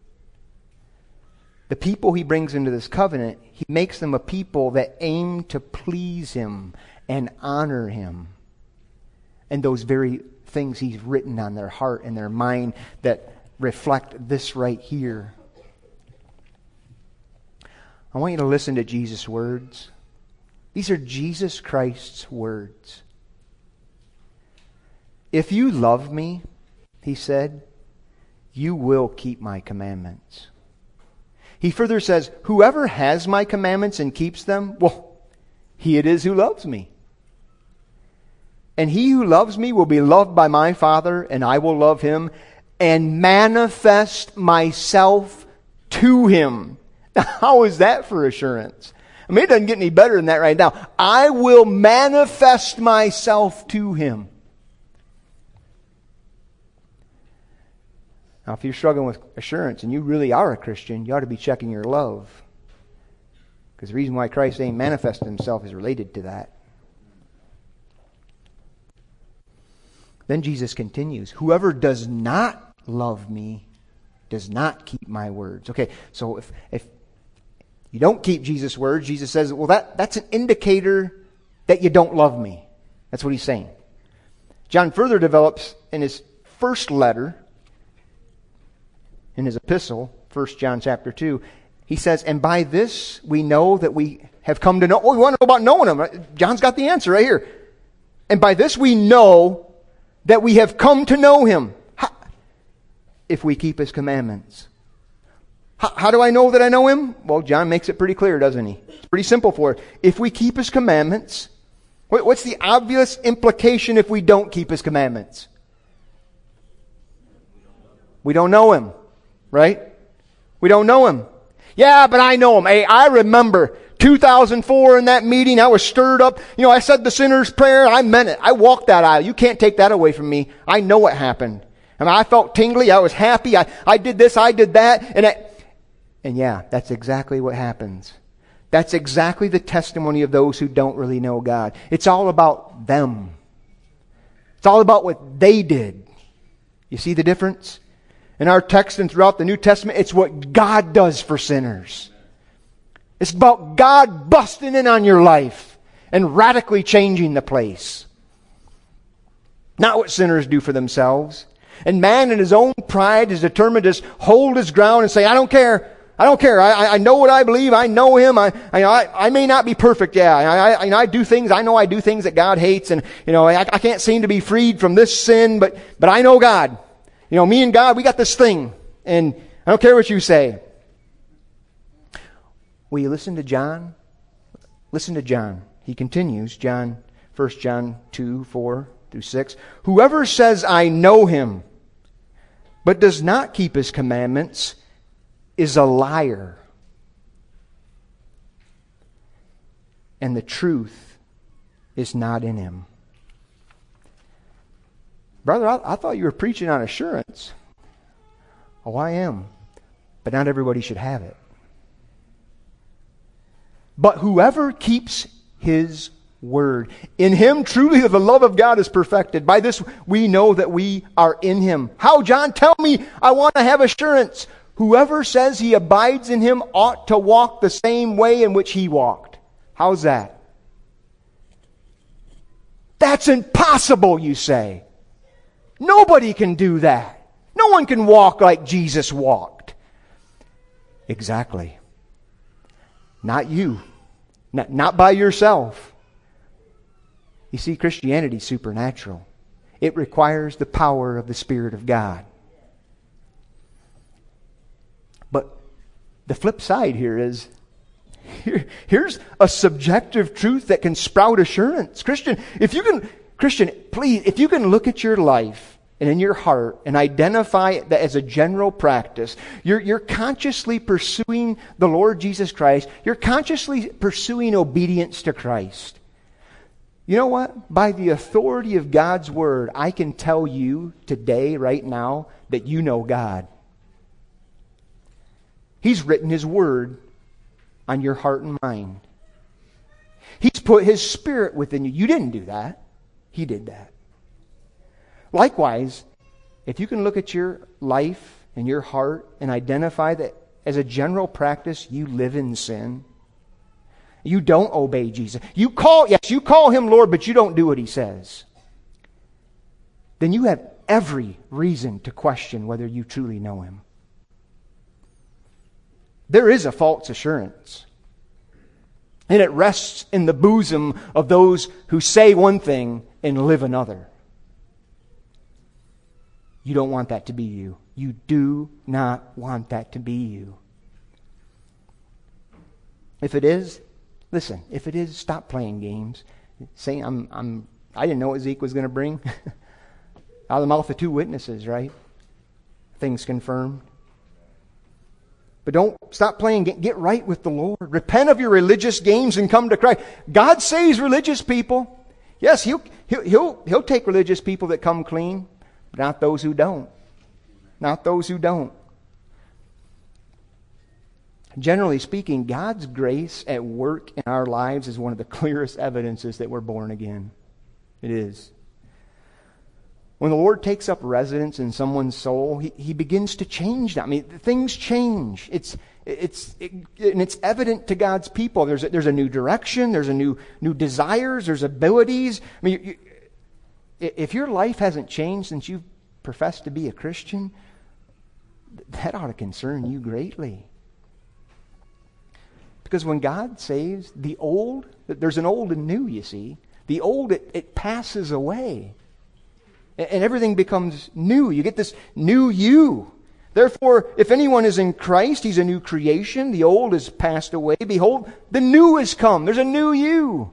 The people He brings into this covenant, He makes them a people that aim to please Him and honor Him. And those very things He's written on their heart and their mind that reflect this right here. I want you to listen to Jesus' words. These are Jesus Christ's words. If you love me, He said, you will keep my commandments. He further says, whoever has my commandments and keeps them, well, he it is who loves me. And he who loves me will be loved by my Father, and I will love him and manifest myself to him. Now, how is that for assurance? I mean, it doesn't get any better than that right now. I will manifest myself to him. Now, if you're struggling with assurance and you really are a Christian, you ought to be checking your love. Because the reason why Christ ain't manifested Himself is related to that. Then Jesus continues, whoever does not love me does not keep my words. Okay, so if, if you don't keep Jesus' words, Jesus says, well, that, that's an indicator that you don't love me. That's what He's saying. John further develops in his first letter, in his epistle, First John chapter two, he says, and by this we know that we have come to know. Oh, we want to know about knowing Him. John's got the answer right here. And by this we know that we have come to know Him. How? If we keep His commandments. How, how do I know that I know Him? Well, John makes it pretty clear, doesn't he? It's pretty simple for it. If we keep His commandments, what's the obvious implication if we don't keep His commandments? We don't know Him. Right? We don't know Him. Yeah, but I know Him. Hey, I remember two thousand four in that meeting, I was stirred up. You know, I said the sinner's prayer. I meant it. I walked that aisle. You can't take that away from me. I know what happened. I mean, I felt tingly. I was happy. I, I did this. I did that. And, I, and yeah, that's exactly what happens. That's exactly the testimony of those who don't really know God. It's all about them. It's all about what they did. You see the difference? In our text and throughout the New Testament, it's what God does for sinners. It's about God busting in on your life and radically changing the place. Not what sinners do for themselves. And man in his own pride is determined to hold his ground and say, I don't care. I don't care. I, I know what I believe. I know Him. I, I, I may not be perfect. Yeah, I, I, I do things. I know I do things that God hates, and you know I, I can't seem to be freed from this sin. But but I know God. You know, me and God, we got this thing, and I don't care what you say. Will you listen to John? Listen to John. He continues. John, First John two four through six. Whoever says I know Him, but does not keep His commandments, is a liar, and the truth is not in him. Brother, I, I thought you were preaching on assurance. Oh, I am. But not everybody should have it. But whoever keeps His word, in Him truly the love of God is perfected. By this we know that we are in Him. How, John? Tell me. I want to have assurance. Whoever says he abides in Him ought to walk the same way in which He walked. How's that? That's impossible, you say. Nobody can do that. No one can walk like Jesus walked. Exactly. Not you. Not, not by yourself. You see, Christianity is supernatural. It requires the power of the Spirit of God. But the flip side here is, here, here's a subjective truth that can sprout assurance. Christian, if you can, Christian, please, if you can look at your life and in your heart and identify that as a general practice, you're, you're consciously pursuing the Lord Jesus Christ. You're consciously pursuing obedience to Christ. You know what? By the authority of God's Word, I can tell you today, right now, that you know God. He's written His Word on your heart and mind. He's put His Spirit within you. You didn't do that. He did that. Likewise, if you can look at your life and your heart and identify that as a general practice, you live in sin. You don't obey Jesus. You call, yes, you call Him Lord, but you don't do what He says. Then you have every reason to question whether you truly know Him. There is a false assurance. And it rests in the bosom of those who say one thing and live another. You don't want that to be you. You do not want that to be you. If it is, listen, if it is, stop playing games. Saying I'm I'm I didn't know what Zeke was going to bring. Out of the mouth of two witnesses, right? Things confirmed. But don't stop playing. Get, get right with the Lord. Repent of your religious games and come to Christ. God saves religious people. Yes, He'll, he'll, he'll, he'll take religious people that come clean, but not those who don't. Not those who don't. Generally speaking, God's grace at work in our lives is one of the clearest evidences that we're born again. It is. When the Lord takes up residence in someone's soul, He, he begins to change them. I mean, things change. It's it's it, and it's evident to God's people. There's a, there's a new direction. There's a new new desires. There's abilities. I mean, you, if your life hasn't changed since you've professed to be a Christian, that ought to concern you greatly. Because when God saves, the old, there's an old and new, you see. The old, it, it passes away. And everything becomes new. You get this new you. Therefore, if anyone is in Christ, he's a new creation. The old is passed away. Behold, the new has come. There's a new you.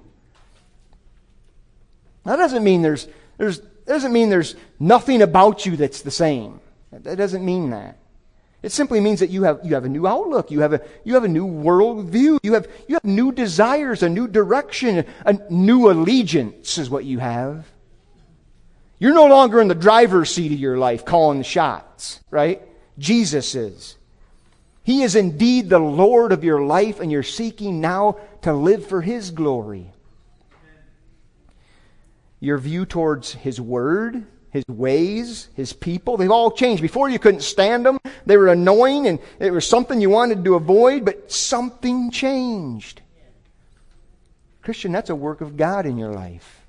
That doesn't mean there's there's that doesn't mean there's nothing about you that's the same. That doesn't mean that. It simply means that you have you have a new outlook. You have a you have a new world view. You have you have new desires, a new direction, a new allegiance is what you have. You're no longer in the driver's seat of your life calling the shots, right? Jesus is. He is indeed the Lord of your life, and you're seeking now to live for His glory. Your view towards His Word His ways, His people, they've all changed. Before you couldn't stand them. They were annoying and it was something you wanted to avoid, but something changed. Christian, that's a work of God in your life.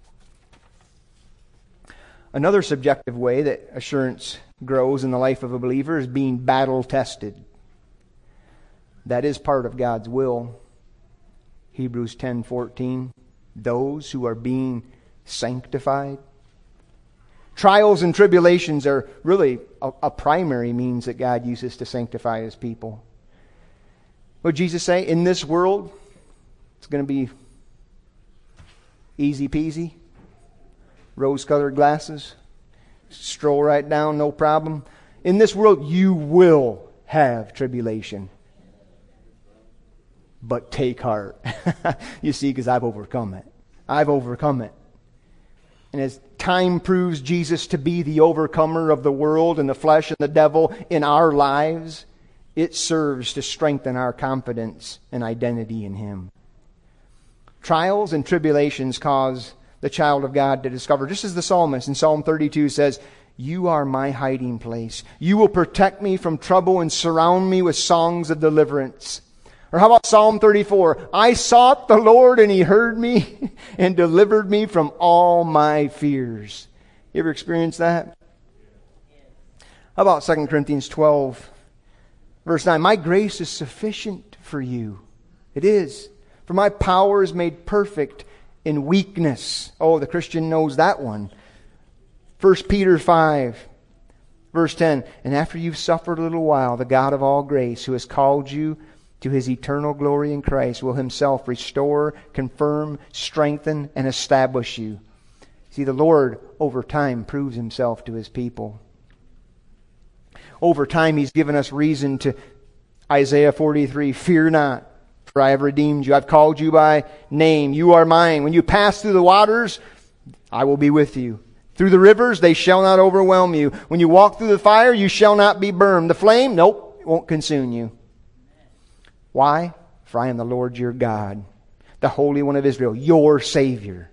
Another subjective way that assurance grows in the life of a believer is being battle tested. That is part of God's will. Hebrews ten fourteen. Those who are being sanctified. Trials and tribulations are really a, a primary means that God uses to sanctify His people. What did Jesus say? In this world, it's going to be easy peasy, rose-colored glasses, stroll right down, no problem. In this world, you will have tribulation. But take heart. You see, because I've overcome it. I've overcome it. And as time proves Jesus to be the overcomer of the world and the flesh and the devil in our lives, it serves to strengthen our confidence and identity in Him. Trials and tribulations cause the child of God to discover, just as the psalmist in Psalm thirty-two says, You are my hiding place. You will protect me from trouble and surround me with songs of deliverance. Or how about Psalm thirty-four? I sought the Lord and He heard me and delivered me from all my fears. You ever experienced that? How about Second Corinthians twelve, verse nine? My grace is sufficient for you. It is. For my power is made perfect in weakness. Oh, the Christian knows that one. First Peter five, verse ten. And after you've suffered a little while, the God of all grace, who has called you to His eternal glory in Christ, will Himself restore, confirm, strengthen, and establish you. See, the Lord over time proves Himself to His people. Over time He's given us reason to, Isaiah forty-three, fear not, for I have redeemed you. I've called you by name. You are mine. When you pass through the waters, I will be with you. Through the rivers, they shall not overwhelm you. When you walk through the fire, you shall not be burned. The flame, nope, it won't consume you. Why? For I am the Lord your God, the Holy One of Israel, your Savior.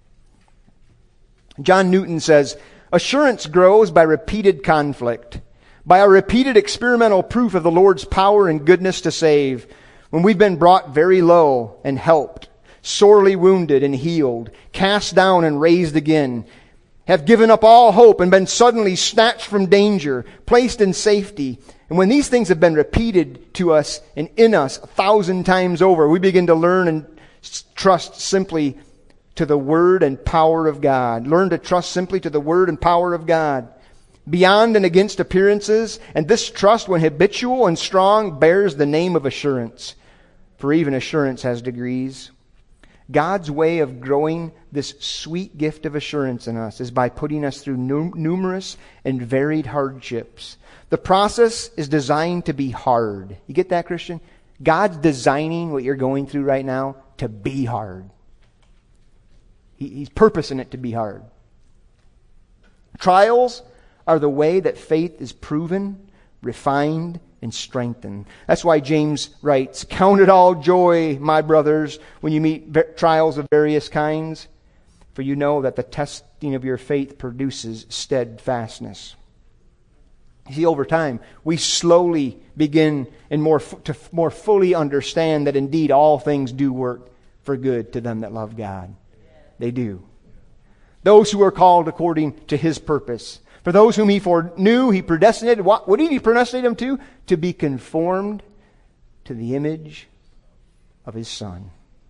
John Newton says, assurance grows by repeated conflict, by a repeated experimental proof of the Lord's power and goodness to save. When we've been brought very low and helped, sorely wounded and healed, cast down and raised again, have given up all hope and been suddenly snatched from danger, placed in safety. And when these things have been repeated to us and in us a thousand times over, we begin to learn and trust simply to the Word and power of God. Learn to trust simply to the Word and power of God. Beyond and against appearances, and this trust, when habitual and strong, bears the name of assurance. For even assurance has degrees. God's way of growing this sweet gift of assurance in us is by putting us through num- numerous and varied hardships. The process is designed to be hard. You get that, Christian? God's designing what you're going through right now to be hard. He, he's purposing it to be hard. Trials are the way that faith is proven, refined, and strengthened. That's why James writes, count it all joy, my brothers, when you meet v- trials of various kinds, for you know that the testing of your faith produces steadfastness. You see, over time, we slowly begin and more f- to f- more fully understand that indeed all things do work for good to them that love God. They do. Those who are called according to His purpose. For those whom He foreknew, He predestinated. What, what did He predestinate them to? To be conformed to the image of His Son.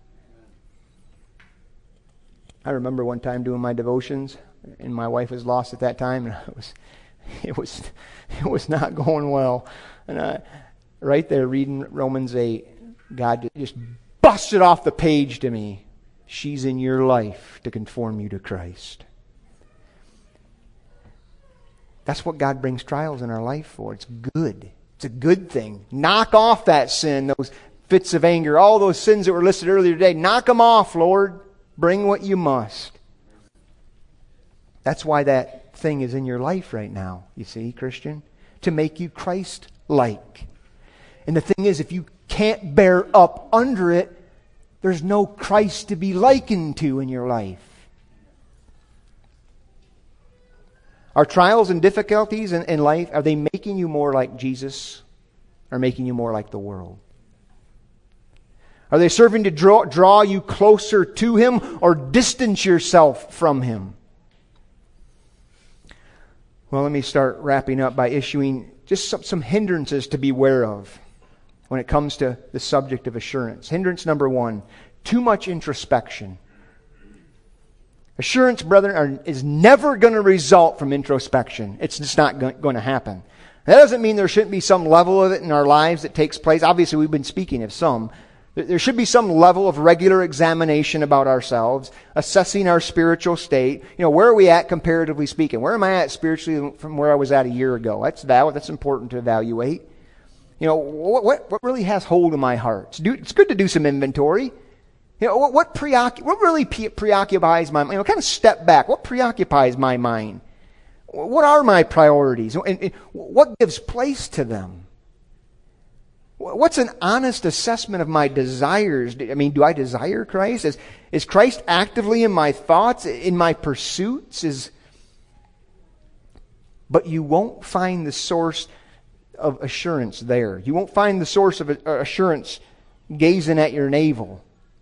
I remember one time doing my devotions, and my wife was lost at that time, and it was, it was, it was not going well. And I, right there, reading Romans eight, God just busted off the page to me. She's in your life to conform you to Christ. That's what God brings trials in our life for. It's good. It's a good thing. Knock off that sin, those fits of anger, all those sins that were listed earlier today. Knock them off, Lord. Bring what you must. That's why that thing is in your life right now, you see, Christian, to make you Christ-like. And the thing is, if you can't bear up under it, there's no Christ to be likened to in your life. Are trials and difficulties in, in life, are they making you more like Jesus or making you more like the world? Are they serving to draw, draw you closer to Him or distance yourself from Him? Well, let me start wrapping up by issuing just some, some hindrances to beware of when it comes to the subject of assurance. Hindrance number one, too much introspection. Assurance, brethren, are, is never going to result from introspection. It's just not go- going to happen. That doesn't mean there shouldn't be some level of it in our lives that takes place. Obviously, we've been speaking of some. There should be some level of regular examination about ourselves, assessing our spiritual state. You know, where are we at comparatively speaking? Where am I at spiritually from where I was at a year ago? That's valid. That's important to evaluate. You know, what what, what really has hold of my heart? It's, do, it's good to do some inventory. You know, what what, preoccup- what really pre- preoccupies my mind? You know, kind of step back. What preoccupies my mind? What are my priorities? And, and what gives place to them? What's an honest assessment of my desires? I mean, do I desire Christ? Is, is Christ actively in my thoughts, in my pursuits? Is, but you won't find the source of assurance there. You won't find the source of assurance gazing at your navel.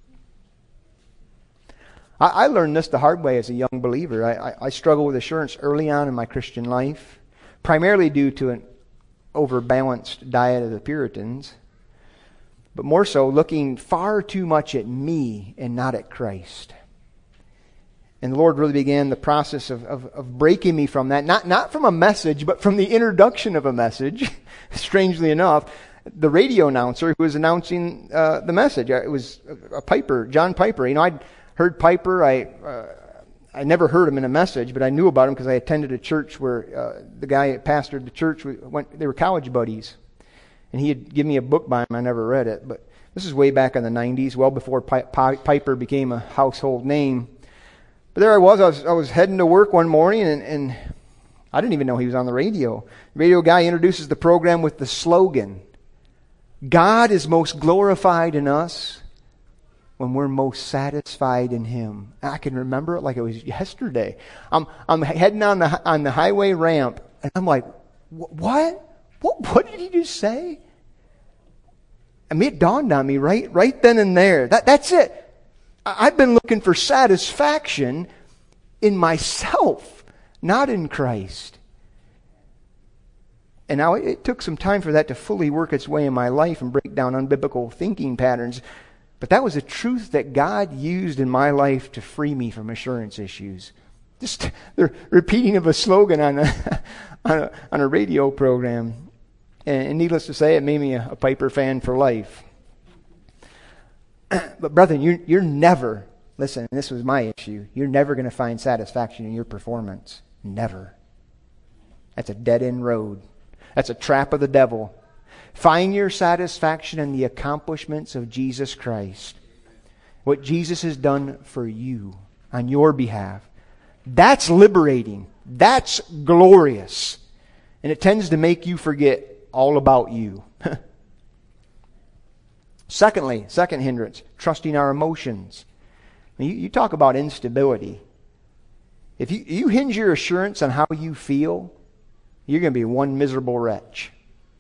I, I learned this the hard way as a young believer. I, I, I struggled with assurance early on in my Christian life, primarily due to an overbalanced diet of the Puritans, but more so looking far too much at me and not at Christ. And the Lord really began the process of, of, of breaking me from that, not, not from a message, but from the introduction of a message. Strangely enough, the radio announcer who was announcing uh, the message, it was a Piper, John Piper. You know, I'd heard Piper, I... Uh, I never heard him in a message, but I knew about him because I attended a church where uh, the guy that pastored the church, went, they were college buddies. And he had given me a book by him. I never read it. But this is way back in the nineties, well before Pi- Pi- Piper became a household name. But there I was. I was, I was heading to work one morning, and, and I didn't even know he was on the radio. The radio guy introduces the program with the slogan, God is most glorified in us when we're most satisfied in Him. I can remember it like it was yesterday. I'm I'm heading on the on the highway ramp, and I'm like, what? What? What did he just say? I mean, it dawned on me right right then and there. That that's it. I've been looking for satisfaction in myself, not in Christ. And now it took some time for that to fully work its way in my life and break down unbiblical thinking patterns. But that was a truth that God used in my life to free me from assurance issues. Just the repeating of a slogan on a, on a, on a radio program. And, and needless to say, it made me a, a Piper fan for life. But brethren, you're, you're never, listen, this was my issue, you're never going to find satisfaction in your performance. Never. That's a dead-end road. That's a trap of the devil. Find your satisfaction in the accomplishments of Jesus Christ. What Jesus has done for you on your behalf. That's liberating. That's glorious. And it tends to make you forget all about you. Secondly, second hindrance, trusting our emotions. You, you talk about instability. If you, you hinge your assurance on how you feel, you're going to be one miserable wretch.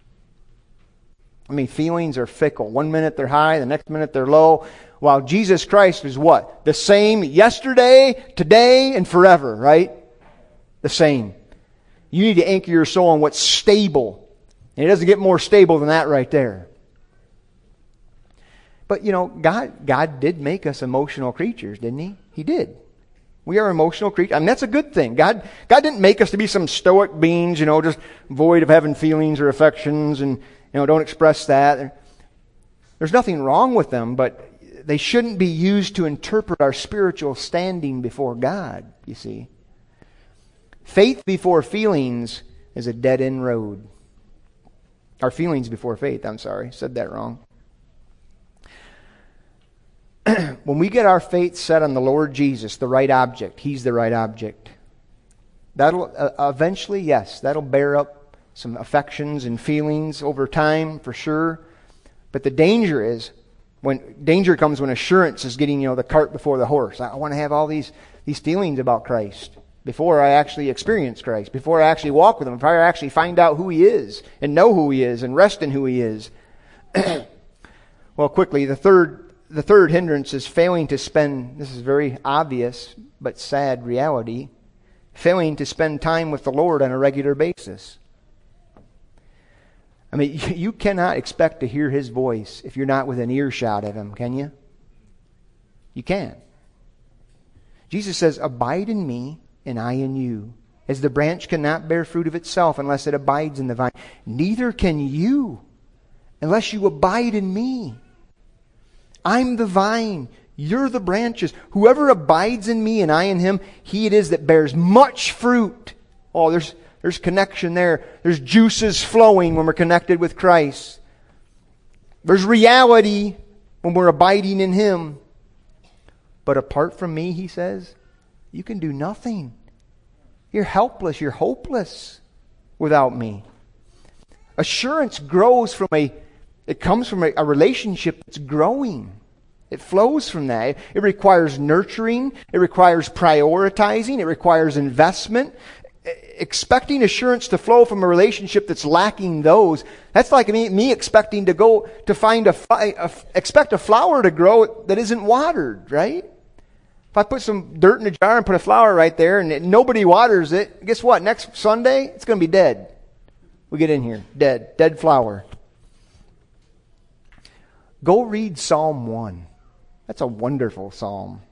I mean, feelings are fickle. One minute they're high, the next minute they're low. While Jesus Christ is what? The same yesterday, today, and forever, right? The same. You need to anchor your soul on what's stable. And it doesn't get more stable than that right there. But, you know, God, God did make us emotional creatures, didn't He? He did. We are emotional creatures. I mean, that's a good thing. God, God didn't make us to be some stoic beings, you know, just void of having feelings or affections and, you know, don't express that. There's nothing wrong with them, but they shouldn't be used to interpret our spiritual standing before God, you see. Faith before feelings is a dead-end road. Our feelings before faith, I'm sorry, said that wrong. When we get our faith set on the Lord Jesus, the right object, He's the right object, that'll uh, eventually, yes, that'll bear up some affections and feelings over time, for sure. But the danger is, when danger comes when assurance is getting, you know, the cart before the horse. I want to have all these, these feelings about Christ. before I actually experience Christ, before I actually walk with Him, before I actually find out who He is and know who He is and rest in who He is. Well, quickly, the third, the third hindrance is failing to spend, this is very obvious but sad reality, failing to spend time with the Lord on a regular basis. I mean, you cannot expect to hear His voice if you're not within earshot of Him, can you? You can't. Jesus says, abide in me and I in you. As the branch cannot bear fruit of itself unless it abides in the vine, neither can you unless you abide in me. I'm the vine. You're the branches. Whoever abides in me and I in him, he it is that bears much fruit. Oh, there's there's connection there. There's juices flowing when we're connected with Christ. There's reality when we're abiding in Him. But apart from me, He says, you can do nothing. You're helpless. You're hopeless without me. Assurance grows from a, it comes from a, a relationship that's growing. It flows from that. It requires nurturing. It requires prioritizing. It requires investment. Expecting assurance to flow from a relationship that's lacking those, that's like me, me expecting to go to find a, a, expect a flower to grow that isn't watered, right? If I put some dirt in a jar and put a flower right there and it, nobody waters it, guess what? Next Sunday, it's going to be dead. We get in here, dead, dead flower. Go read Psalm one. That's a wonderful psalm.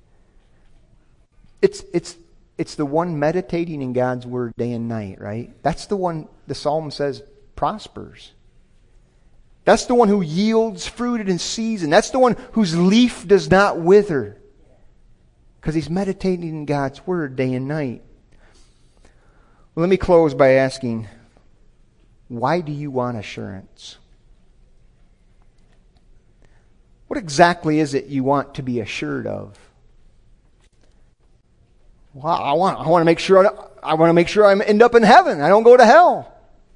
It's, it's, It's the one meditating in God's Word day and night, right? That's the one the Psalm says prospers. That's the one who yields fruit in season. That's the one whose leaf does not wither. Because he's meditating in God's Word day and night. Well, let me close by asking, why do you want assurance? What exactly is it you want to be assured of? Well, I want, I want to make sure I, I want to make sure I end up in heaven. I don't go to hell.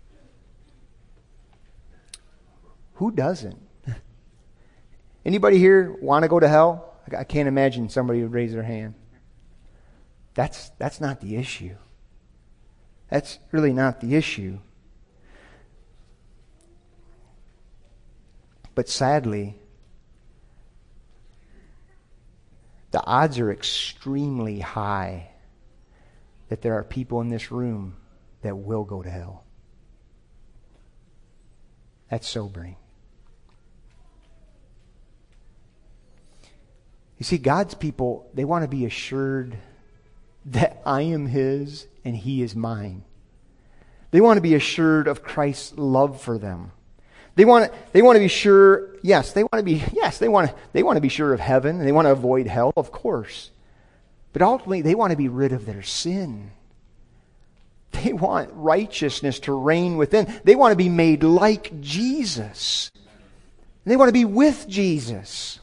Who doesn't? Anybody here want to go to hell? I can't imagine somebody would raise their hand. That's that's not the issue. That's really not the issue. But sadly, the odds are extremely high that there are people in this room that will go to hell. That's sobering. You see, God's people, they want to be assured that I am His and He is mine. They want to be assured of Christ's love for them. They want to, they want to be sure, yes, they want to be, yes, they want to, they want to be sure of heaven, and they want to avoid hell, of course. But ultimately, they want to be rid of their sin. They want righteousness to reign within. They want to be made like Jesus. They want to be with Jesus.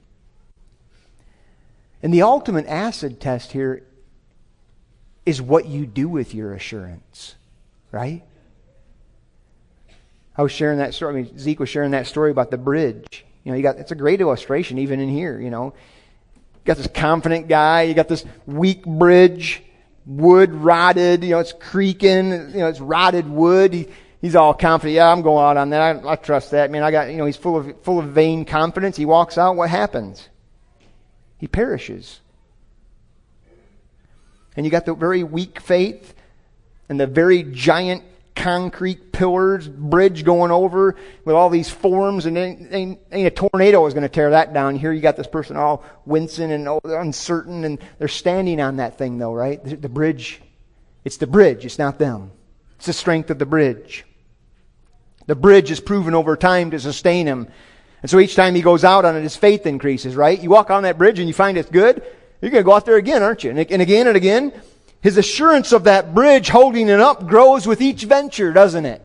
And the ultimate acid test here is what you do with your assurance, right? I was sharing that story. I mean, Zeke was sharing that story about the bridge. You know, you got it's a great illustration even in here. You know, you got this confident guy. You got this weak bridge, wood rotted. You know, it's creaking. You know, it's rotted wood. He, he's all confident. Yeah, I'm going out on that. I, I trust that. Man, I got. You know, he's full of full of vain confidence. He walks out. What happens? He perishes. And you got the very weak faith and the very giant concrete pillars, bridge going over with all these forms, and ain't, ain't, ain't a tornado is going to tear that down. Here you got this person all wincing and uncertain, and they're standing on that thing though, right? The, the bridge, it's the bridge, it's not them. It's the strength of the bridge. The bridge is proven over time to sustain him. And so each time he goes out on it, his faith increases, right? You walk on that bridge and you find it's good, you're going to go out there again, aren't you? And, and again and again. His assurance of that bridge holding it up grows with each venture, doesn't it?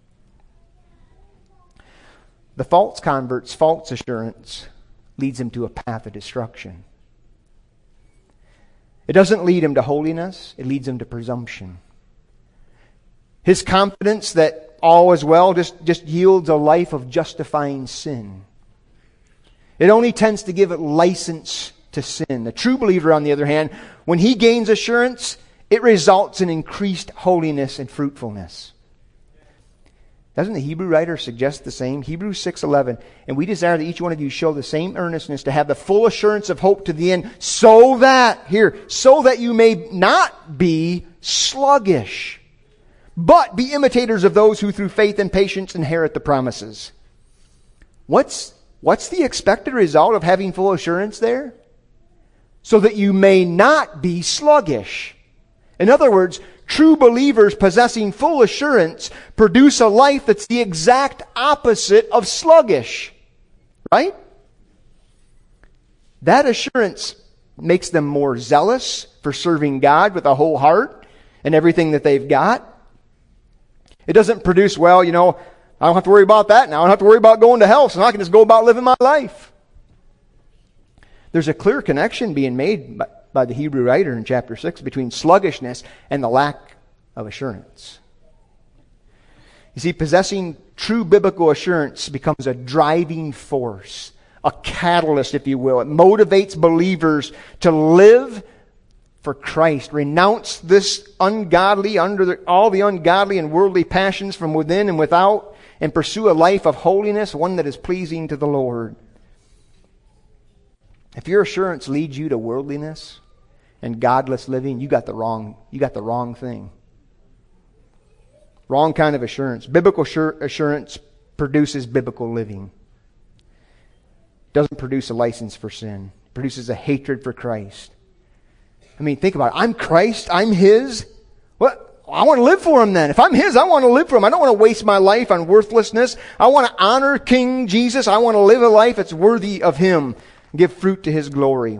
The false convert's false assurance leads him to a path of destruction. It doesn't lead him to holiness, it leads him to presumption. His confidence that all is well just, just yields a life of justifying sin. It only tends to give it license to sin. The true believer, on the other hand, when he gains assurance, it results in increased holiness and fruitfulness. Doesn't the Hebrew writer suggest the same? Hebrews six eleven. And we desire that each one of you show the same earnestness to have the full assurance of hope to the end, so that, here, so that you may not be sluggish, but be imitators of those who through faith and patience inherit the promises. What's, what's the expected result of having full assurance there? So that you may not be sluggish. In other words, true believers possessing full assurance produce a life that's the exact opposite of sluggish. Right? That assurance makes them more zealous for serving God with a whole heart and everything that they've got. It doesn't produce, well, you know, I don't have to worry about that now. I don't have to worry about going to hell, so I can just go about living my life. There's a clear connection being made by, by the Hebrew writer in chapter six between sluggishness and the lack of assurance. You see, possessing true biblical assurance becomes a driving force, a catalyst, if you will. It motivates believers to live for Christ, renounce this ungodly, under the, all the ungodly and worldly passions from within and without, and pursue a life of holiness, one that is pleasing to the Lord. If your assurance leads you to worldliness and godless living, you got the wrong, you got the wrong thing. Wrong kind of assurance. Biblical assurance produces biblical living. Doesn't produce a license for sin. It produces a hatred for Christ. I mean, think about it. I'm Christ. I'm His. What? I want to live for Him then. If I'm His, I want to live for Him. I don't want to waste my life on worthlessness. I want to honor King Jesus. I want to live a life that's worthy of Him. Give fruit to His glory.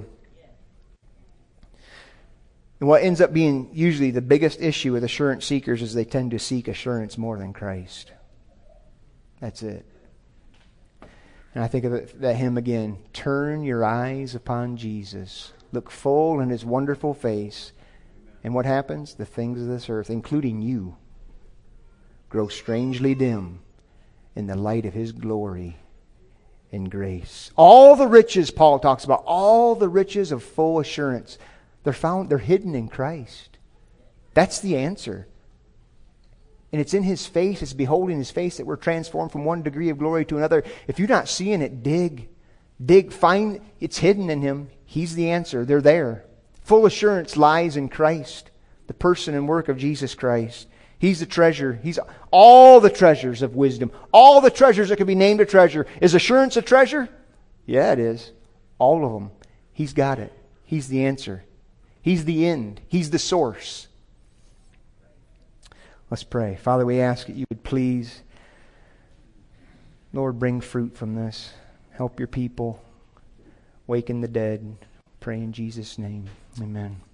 And what ends up being usually the biggest issue with assurance seekers is they tend to seek assurance more than Christ. That's it. And I think of that hymn again. Turn your eyes upon Jesus. Look full in His wonderful face. And what happens? The things of this earth, including you, grow strangely dim in the light of His glory and grace. All the riches, Paul talks about, all the riches of full assurance, they're found, they're hidden in Christ. That's the answer. And it's in His face, it's beholding His face that we're transformed from one degree of glory to another. If you're not seeing it, dig. Dig, find, it's hidden in Him. He's the answer. They're there. Full assurance lies in Christ, the person and work of Jesus Christ. He's the treasure. He's all the treasures of wisdom. All the treasures that can be named a treasure. Is assurance a treasure? Yeah, it is. All of them. He's got it. He's the answer. He's the end. He's the source. Let's pray. Father, we ask that You would please, Lord, bring fruit from this. Help Your people. Waken the dead. Pray in Jesus' name. Amen.